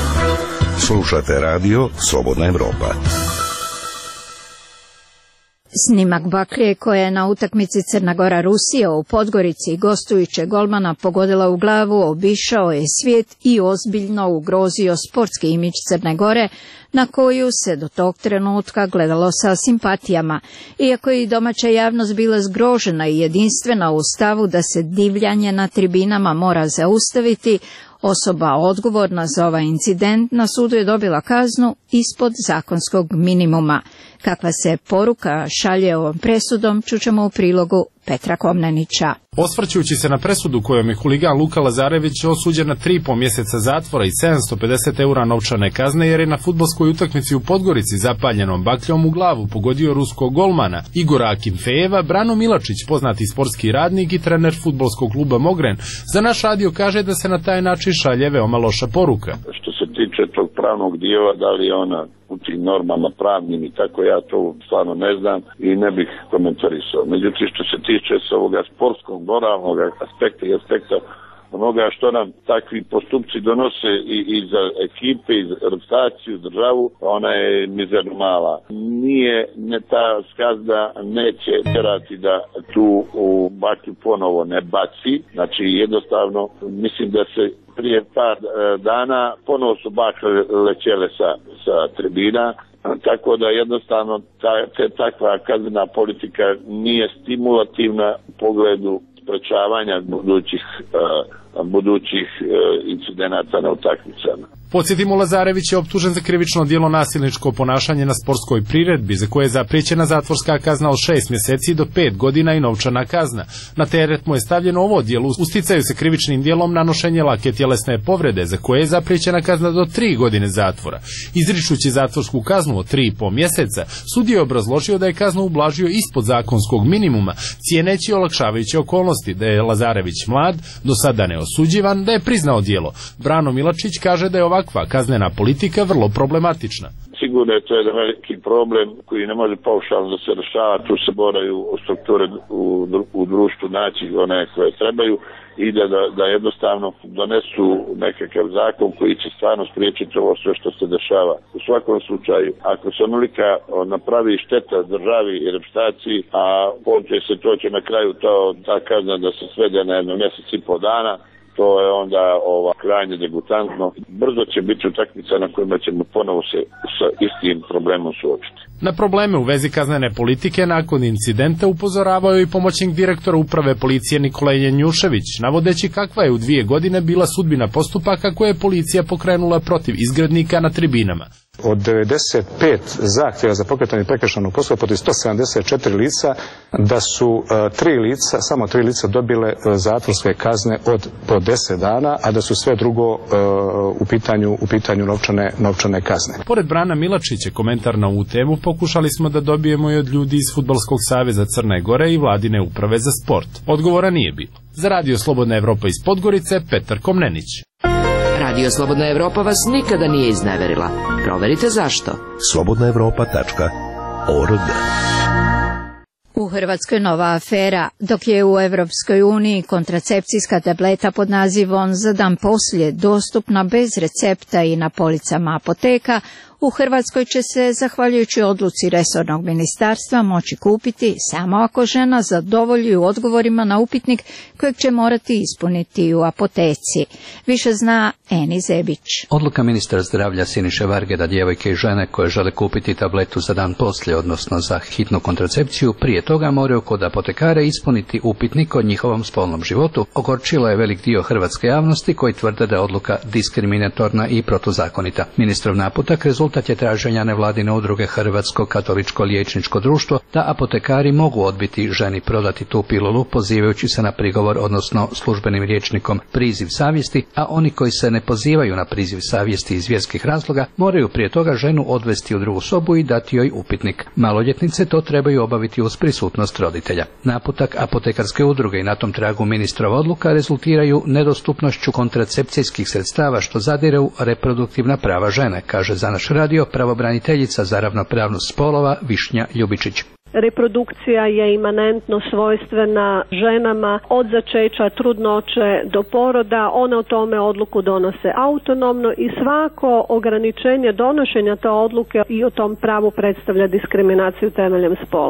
Slušate Radio Slobodna Evropa. Snimak baklje koja je na utakmici Crna Gora-Rusija u Podgorici gostujuće golmana pogodila u glavu obišao je svijet i ozbiljno ugrozio sportski imidž Crne Gore, na koju se do tog trenutka gledalo sa simpatijama. Iako je i domaća javnost bila zgrožena i jedinstvena u stavu da se divljanje na tribinama mora zaustaviti, osoba odgovorna za ovaj incident na sudu je dobila kaznu ispod zakonskog minimuma. Kakva se poruka šalje ovom presudom, čućemo u prilogu Petra Komnenića. Osvrćujući se na presudu kojom je huligan Luka Lazarević osuđen na tri i po mjeseca zatvora i sedamsto pedeset eura novčane kazne jer je na fudbalskoj utakmici u Podgorici zapaljenom bakljom u glavu pogodio ruskog golmana Igora Akimfejeva, Brano Milačić, poznati sportski radnik i trener fudbalskog kluba Mogren, za naš radio kaže da se na taj način šalje veoma loša poruka. Što se tiče tog pravnog dijela, da li je ona u tim normama pravnim i tako, ja to stvarno ne znam i ne bih komentarisao. Međutim, što se tiče s ovoga sportskog, moralnog aspekta i aspekta onoga što nam takvi postupci donose i, i za ekipe, i za reputaciju, državu, ona je mizerno mala. Nije, ne ta skazda neće tjerati da tu u baklju ponovo ne baci, znači jednostavno mislim da se prije par dana ponovo su bakle lećele sa, sa tribina, tako da jednostavno ta, te, takva kaznena politika nije stimulativna u pogledu sprečavanja budućih, uh, budućih uh, incidenata na utakmicama. Podsjetimo, Lazarević je optužen za krivično djelo nasilničko ponašanje na sportskoj priredbi, za koje je zapriječena zatvorska kazna od šest mjeseci do pet godina i novčana kazna. Na teret mu je stavljeno ovo djelo, usticaju se krivičnim djelom nanošenje lake tjelesne povrede, za koje je zapriječena kazna do tri godine zatvora. Izričući zatvorsku kaznu od tri i po mjeseca, sudija je obrazložio da je kaznu ublažio ispod zakonskog minimuma, cijeneći olakšavajuće okolnosti, da je Lazarević mlad, do sada neosuđivan, da je priznao djelo. Brano Milačić kaže da je ovakva kaznena politika vrlo problematična. Sigurno je to jedan veliki problem koji ne može paušalno da se rešava, tu se moraju strukture u, u društvu naći one koje trebaju i da, da, da jednostavno donesu nekakav zakon koji će stvarno spriječiti ovo sve što se dešava. U svakom slučaju, ako se onolika napravi šteta državi i reputaciji, a poče se to će na kraju to, ta kazna da se svede na jedno mjesec i po dana, to je onda ova, krajnje degutantno. Brzo će biti utakmica na kojima ćemo ponovo se sa istim problemom suočiti. Na probleme u vezi kaznene politike nakon incidenta upozoravao je i pomoćnik direktora uprave policije Nikola Janjušević, navodeći kakva je u dvije godine bila sudbina postupaka koje je policija pokrenula protiv izgrednika na tribinama. Od devedeset pet zahtjeva za pokretanje prekršajnog postupka protiv sto sedamdeset četiri lica, da su uh, tri lica, samo tri lica dobile uh, zatvorske kazne od po deset dana, a da su sve drugo uh, u pitanju, u pitanju novčane, novčane kazne. Pored Brana Milačića, komentar na ovu temu pokušali smo da dobijemo i od ljudi iz Fudbalskog saveza Crne Gore i Vladine uprave za sport. Odgovora nije bilo. Za Radio Slobodna Evropa iz Podgorice, Petar Komnenić. Radio Slobodna Evropa vas nikada nije izneverila. Proverite zašto. slobodna evropa tačka org. U Hrvatskoj nova afera, dok je u Evropskoj uniji kontracepcijska tableta pod nazivom Za dan poslije dostupna bez recepta i na policama apoteka, u Hrvatskoj će se, zahvaljujući odluci resornog ministarstva, moći kupiti samo ako žena zadovolji u odgovorima na upitnik kojeg će morati ispuniti u apoteci. Više zna Eni Zebić. Odluka ministra zdravlja Siniše Varge da djevojke i žene koje žele kupiti tabletu za dan poslije, odnosno za hitnu kontracepciju, prije toga moraju kod apotekara ispuniti upitnik o njihovom spolnom životu, ogorčilo je velik dio hrvatske javnosti koji tvrde da je odluka diskriminatorna i protuzakonita. Ministrov naputak rezultat je traženja nevladine udruge Hrvatsko katoličko liječničko društvo da apotekari mogu odbiti ženi prodati tu pilulu pozivajući se na prigovor, odnosno službenim rječnikom priziv savjesti, a oni koji se ne pozivaju na priziv savjesti iz vjerskih razloga moraju prije toga ženu odvesti u drugu sobu i dati joj upitnik. Maloljetnice to trebaju obaviti uz prisutnost roditelja. Naputak apotekarske udruge i na tom tragu ministrova odluka rezultiraju nedostupnošću kontracepcijskih sredstava što zadire u reproduktivna prava žene, kaže za naš radio pravobraniteljica za ravnopravnost spolova Višnja Ljubičić. Reprodukcija je imanentno svojstvena ženama od začeća, trudnoće do poroda. One o tome odluku donose autonomno i svako ograničenje donošenja te odluke i o tom pravu predstavlja diskriminaciju temeljem spola.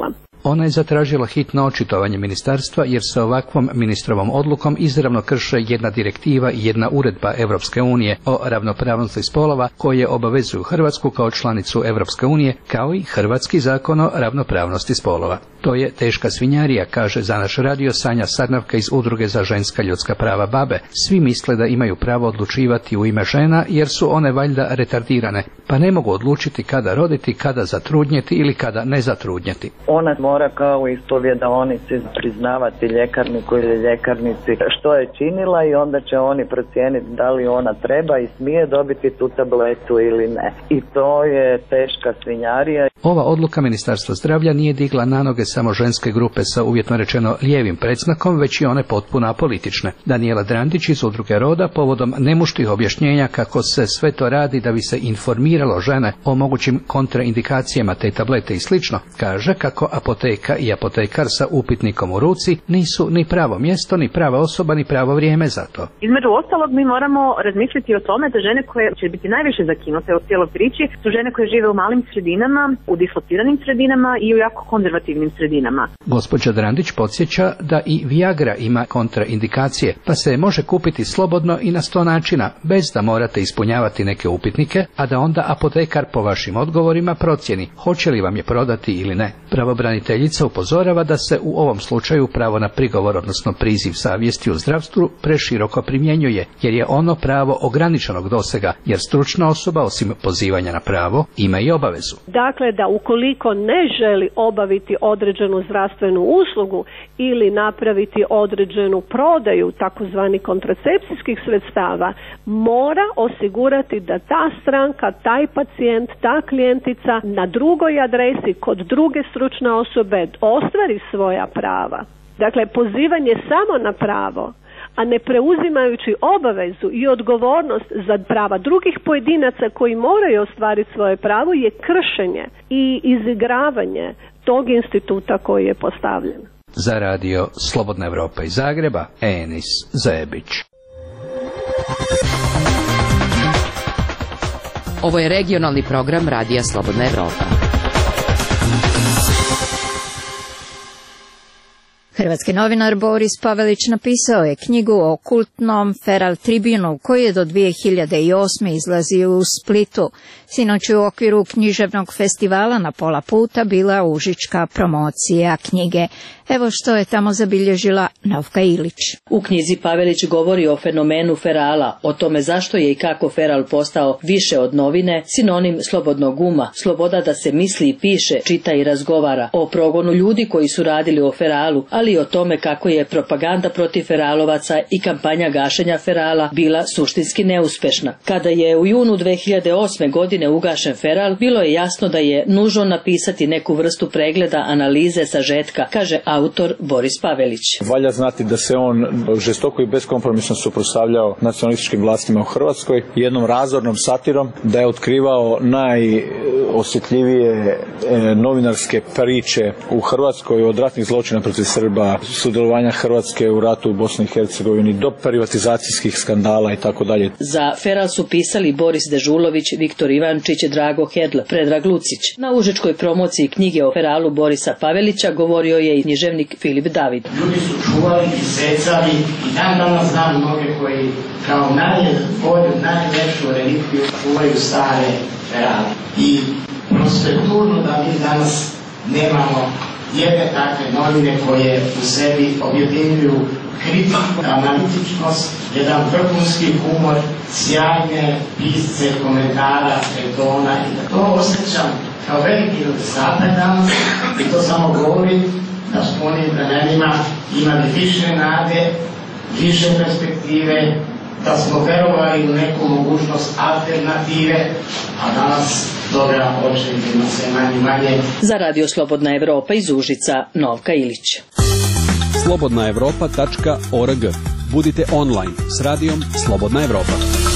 Ona je zatražila hitno očitovanje ministarstva jer se ovakvom ministrovom odlukom izravno krše jedna direktiva i jedna uredba Europske unije o ravnopravnosti spolova koje obavezuju Hrvatsku kao članicu Europske unije, kao i hrvatski zakon o ravnopravnosti spolova. To je teška svinjarija, kaže za naš radio Sanja Sarnavka iz Udruge za ženska ljudska prava BaBe. Svi misle da imaju pravo odlučivati u ime žena jer su one valjda retardirane, pa ne mogu odlučiti kada roditi, kada zatrudnjeti ili kada ne zatrudnjeti. Ona mora kao ispovjedaonici priznavati ljekarniku ili ljekarnici što je činila i onda će oni procijeniti da li ona treba i smije dobiti tu tabletu ili ne. I to je teška svinjarija. Ova odluka Ministarstva zdravlja nije digla na noge samo ženske grupe sa uvjetno rečeno lijevim predznakom, već i one potpuno apolitične. Daniela Drandić iz Udruge Roda povodom nemuštih objašnjenja kako se sve to radi da bi se informiralo žene o mogućim kontraindikacijama te tablete i slično, kaže kako apoteka i apotekar sa upitnikom u ruci nisu ni pravo mjesto, ni prava osoba, ni pravo vrijeme za to. Između ostalog mi moramo razmišljati o tome da žene koje će biti najviše zakinute u cijeloj priči su žene koje žive u malim sredinama, u dislociranim sredinama i u jako konzervativnim sredinama. Gospođa Drandić podsjeća da i Viagra ima kontraindikacije, pa se može kupiti slobodno i na sto načina, bez da morate ispunjavati neke upitnike, a da onda apotekar po vašim odgovorima procjeni hoće li vam je prodati ili ne. Pravobraniteljica upozorava da se u ovom slučaju pravo na prigovor, odnosno priziv savjesti u zdravstvu, preširoko primjenjuje, jer je ono pravo ograničenog dosega, jer stručna osoba, osim pozivanja na pravo, ima i obavezu. Dakle, da ukoliko ne želi obaviti određenu zdravstvenu uslugu ili napraviti određenu prodaju takozvani kontracepcijskih sredstava, mora osigurati da ta stranka, taj pacijent, ta klijentica na drugoj adresi kod druge stručne osobe ostvari svoja prava. Dakle, pozivanje samo na pravo, a ne preuzimajući obavezu i odgovornost za prava drugih pojedinaca koji moraju ostvariti svoje pravo, je kršenje i izigravanje tog instituta koji je postavljen. Za radio Slobodna Evropa iz Zagreba, Enis Zajebić. Ovo je regionalni program Radija Slobodna Evropa. Hrvatski novinar Boris Pavelić napisao je knjigu o kultnom Feral Tribunu koji je do dvije hiljade osme izlazio u Splitu. Sinoć u okviru književnog festivala na pola puta bila užička promocija knjige. Evo što je tamo zabilježila Novka Ilić. U knjizi Pavelić govori o fenomenu ferala, o tome zašto je i kako feral postao više od novine, sinonim slobodnog uma, sloboda da se misli i piše, čita i razgovara, o progonu ljudi koji su radili o feralu, ali i o tome kako je propaganda protiv feralovaca i kampanja gašenja ferala bila suštinski neuspešna. Kada je u junu dve hiljade osme godine ugašen feral, bilo je jasno da je nužno napisati neku vrstu pregleda, analize, sažetka, kaže autor Boris Pavelić. Valja znati da se on žestoko i beskompromisno suprotstavljao nacionalističkim vlastima u Hrvatskoj, jednom razornom satirom, da je otkrivao najosjetljivije novinarske priče u Hrvatskoj od ratnih zločina protiv Srba, sudjelovanja Hrvatske u ratu u Bosni i Hercegovini, do privatizacijskih skandala i tako dalje. Za feral su pisali Boris Dežulović, Viktor Ivančić, Drago Hedl, Predrag Lucić. Na užičkoj promociji knjige o feralu Borisa Pavelića govorio je i književnik Filip David. Ljudi su čuvali i secali i dan danas znam mnoge koji kao najbolju, najlepšu relikviju čuvaju stare ferale. I prosto je tužno da mi danas nemamo jedne takve novine koje u sebi objedinjuju kritiku, analitičnost, jedan vrhunski humor, sjajne pisce, komentara, etona i da to osjećam kao veliki nedostatak danas i to samo govori da s onim vremenima imali više nade, više perspektive, da smo verovali u neku mogućnost alternative, a danas toga očigledno sve manje manje. Za Radio Slobodna Evropa iz Užica, Novka Ilić. slobodna evropa tačka org. Budite online s radijom Slobodna Evropa.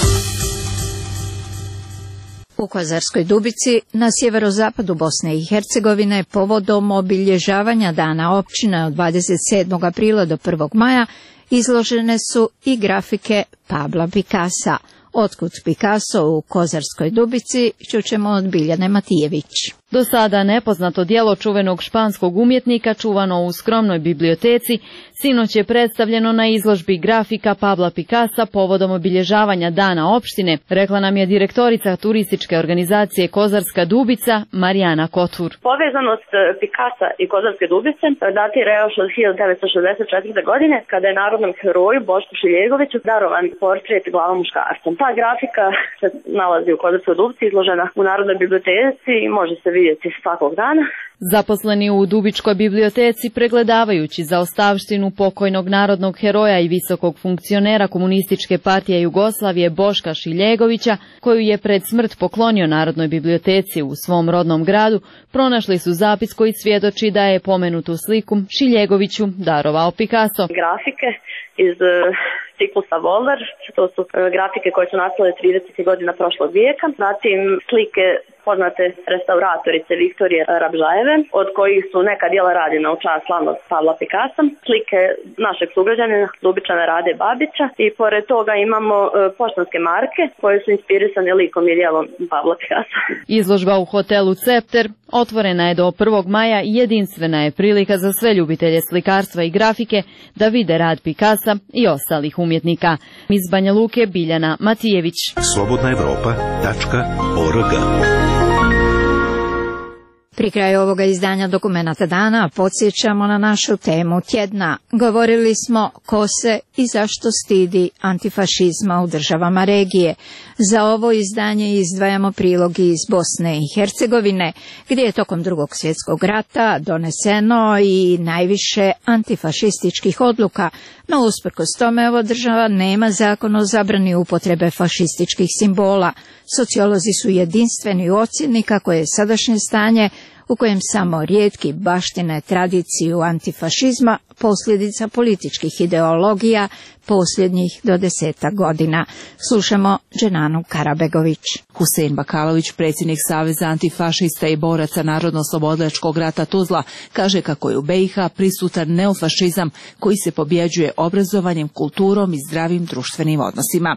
U Kozarskoj Dubici na sjeverozapadu Bosne i Hercegovine povodom obilježavanja dana općine od dvadeset sedmog aprila do prvog maja izložene su i grafike Pabla Picassa. Otkud Picasso u Kozarskoj Dubici čućemo od Biljane Matijević. Do sada nepoznato djelo čuvenog španskog umjetnika čuvano u skromnoj biblioteci sinoć je predstavljeno na izložbi grafika Pabla Picassa povodom obilježavanja Dana opštine, rekla nam je direktorica turističke organizacije Kozarska Dubica Marijana Kotvur. Povezanost Picassa i Kozarske Dubice datira još od hiljadu devetsto šezdeset četvrte. godine kada je narodnom heroju Bošku Šiljegoviću darovan portret glava muškarca. Ta grafika se nalazi u Kozarskoj Dubici, izložena u Narodnoj biblioteci i može se vidjeti svakog dana. Zaposleni u Dubičkoj biblioteci, pregledavajući zaostavštinu pokojnog narodnog heroja i visokog funkcionera Komunističke partije Jugoslavije Boška Šiljegovića, koju je pred smrt poklonio Narodnoj biblioteci u svom rodnom gradu, pronašli su zapis koji svjedoči da je pomenutu sliku Šiljegoviću darovao Picasso. Grafike iz ciklusa Voller, to su grafike koje su nastale tridesetih godina prošlog vijeka, zatim slike poznate restauratorice Viktorije Rabžajeve, od kojih su neka djela rađena u čast slavnog Pavla Picassa, slike našeg sugrađanina Dubičana Rade Babića i pored toga imamo poštanske marke koje su inspirisane likom i djelom Pavla Picassa. Izložba u hotelu Cepter otvorena je do prvog maja i jedinstvena je prilika za sve ljubitelje slikarstva i grafike da vide rad Picassa i ostalih umjetnika. Iz Banja Luke Biljana Matijević. slobodna evropa tačka org. Pri kraju ovoga izdanja Dokumenata dana podsjećamo na našu temu tjedna. Govorili smo ko se i zašto stidi antifašizma u državama regije. Za ovo izdanje izdvajamo prilogi iz Bosne i Hercegovine, gdje je tokom drugog svjetskog rata doneseno i najviše antifašističkih odluka, no usprkos tome ova država nema zakon o zabrani upotrebe fašističkih simbola. Sociolozi su jedinstveni u ocjeni kako je sadašnje stanje u kojem samo rijetki baštine tradiciju antifašizma posljedica političkih ideologija posljednjih do deseta godina. Slušamo Dženanu Karabegović. Husein Bakalović, predsjednik Saveza antifašista i boraca Narodno-slobodilačkog rata Tuzla, kaže kako je u B i H prisutan neofašizam koji se pobjeđuje obrazovanjem, kulturom i zdravim društvenim odnosima.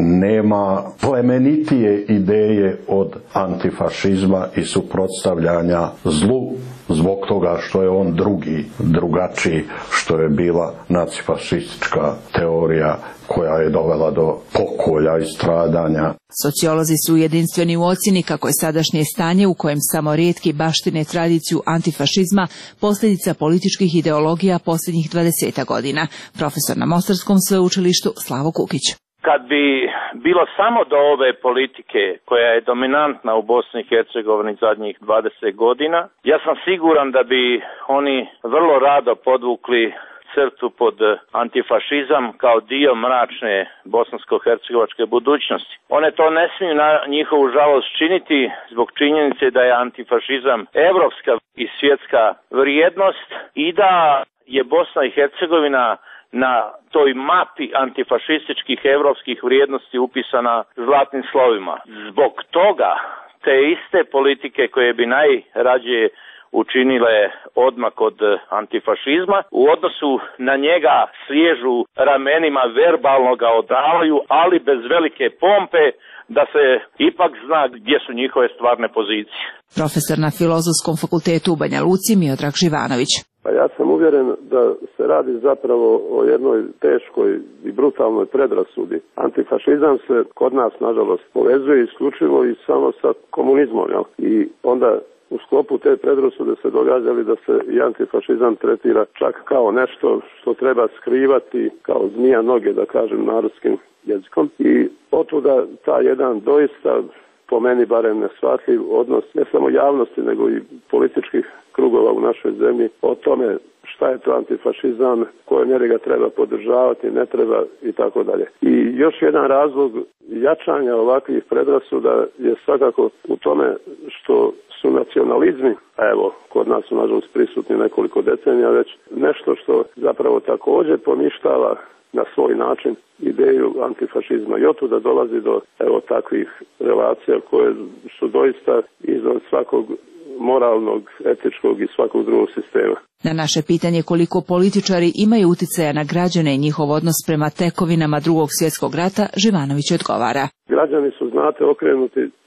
Nema plemenitije ideje od antifašizma i suprotstavljanja zlu zbog toga što je on drugi, drugačiji, što je bila nacifašistička teorija koja je dovela do pokolja i stradanja. Sociolozi su jedinstveni u ocjeni kako je sadašnje stanje u kojem samo rijetki baštine tradiciju antifašizma posljedica političkih ideologija posljednjih dvadeset godina. Profesor na Mostarskom sveučilištu Slavo Kukić. Kad bi bilo samo do ove politike koja je dominantna u Bosni i Hercegovini zadnjih dvadeset godina, ja sam siguran da bi oni vrlo rado podvukli crtu pod antifašizam kao dio mračne bosansko-hercegovačke budućnosti. One to ne smiju na njihovu žalost činiti zbog činjenice da je antifašizam evropska i svjetska vrijednost i da je Bosna i Hercegovina na toj mapi antifašističkih evropskih vrijednosti upisana zlatnim slovima. Zbog toga te iste politike koje bi najrađe učinile odmak od antifašizma, u odnosu na njega sliježu ramenima, verbalno ga odavaju, ali bez velike pompe, da se ipak zna gdje su njihove stvarne pozicije. Profesor na Filozofskom fakultetu u Banja Luci Miodrag Živanović. Pa ja sam uvjeren da se radi zapravo o jednoj teškoj i brutalnoj predrasudi. Antifašizam se kod nas, nažalost, povezuje isključivo i samo sa komunizmom. Jel? I onda u sklopu te predrasude se događali da se i antifašizam tretira čak kao nešto što treba skrivati, kao zmija noge, da kažem narodskim jezikom. I otuda ta jedan doista, po meni barem neshvatljiv odnos ne samo javnosti nego i političkih krugova u našoj zemlji o tome šta je to antifašizam, koje mjere ga treba podržavati, ne treba i tako dalje. I još jedan razlog jačanja ovakvih predrasuda je svakako u tome što su nacionalizmi, a evo kod nas su nažalost prisutni nekoliko decenija već, nešto što zapravo također poništava na svoj način ideju antifašizma i otuda dolazi do evo takvih relacija koje su doista izvan svakog moralnog, etičkog i svakog drugog sistema. Na naše pitanje koliko političari imaju utjecaja na građane i njihov odnos prema tekovinama drugog svjetskog rata, Živanović odgovara. Građani su, znate, okrenuti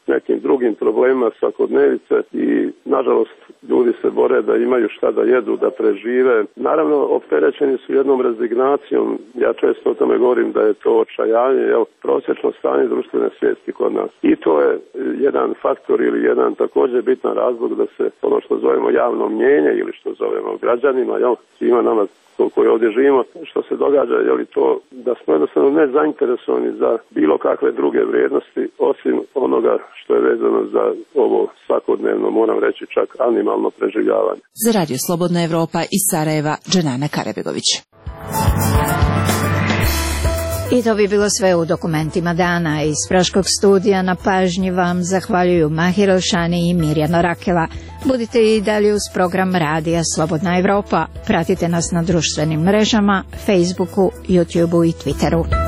nekim drugim problemima svakodnevice i nažalost ljudi se bore da imaju šta da jedu, da prežive. Naravno, opterećeni su jednom rezignacijom. Ja često o tome govorim da je to očajanje, jel, prosječno stanje društvene svijesti kod nas. I to je jedan faktor ili jedan također bitan razlog da se ono što zovemo javno mnjenje ili što zovemo građanima, jel, svima nama koji ovdje živimo, što se događa, je li to da smo jednostavno ne zainteresovani za bilo kakve druge vrijednosti, osim onoga što je vezano za ovo svakodnevno, moram reći čak animalno preživljavanje. Za Radio Slobodna Evropa iz Sarajeva, Dženana Karabegović. I to bi bilo sve u dokumentima dana. Iz Praškog studija na pažnji vam zahvaljuju Mahir Elšani i Mirjana Rakela. Budite i dalje uz program Radija Slobodna Evropa. Pratite nas na društvenim mrežama, Facebooku, YouTubeu i Twitteru.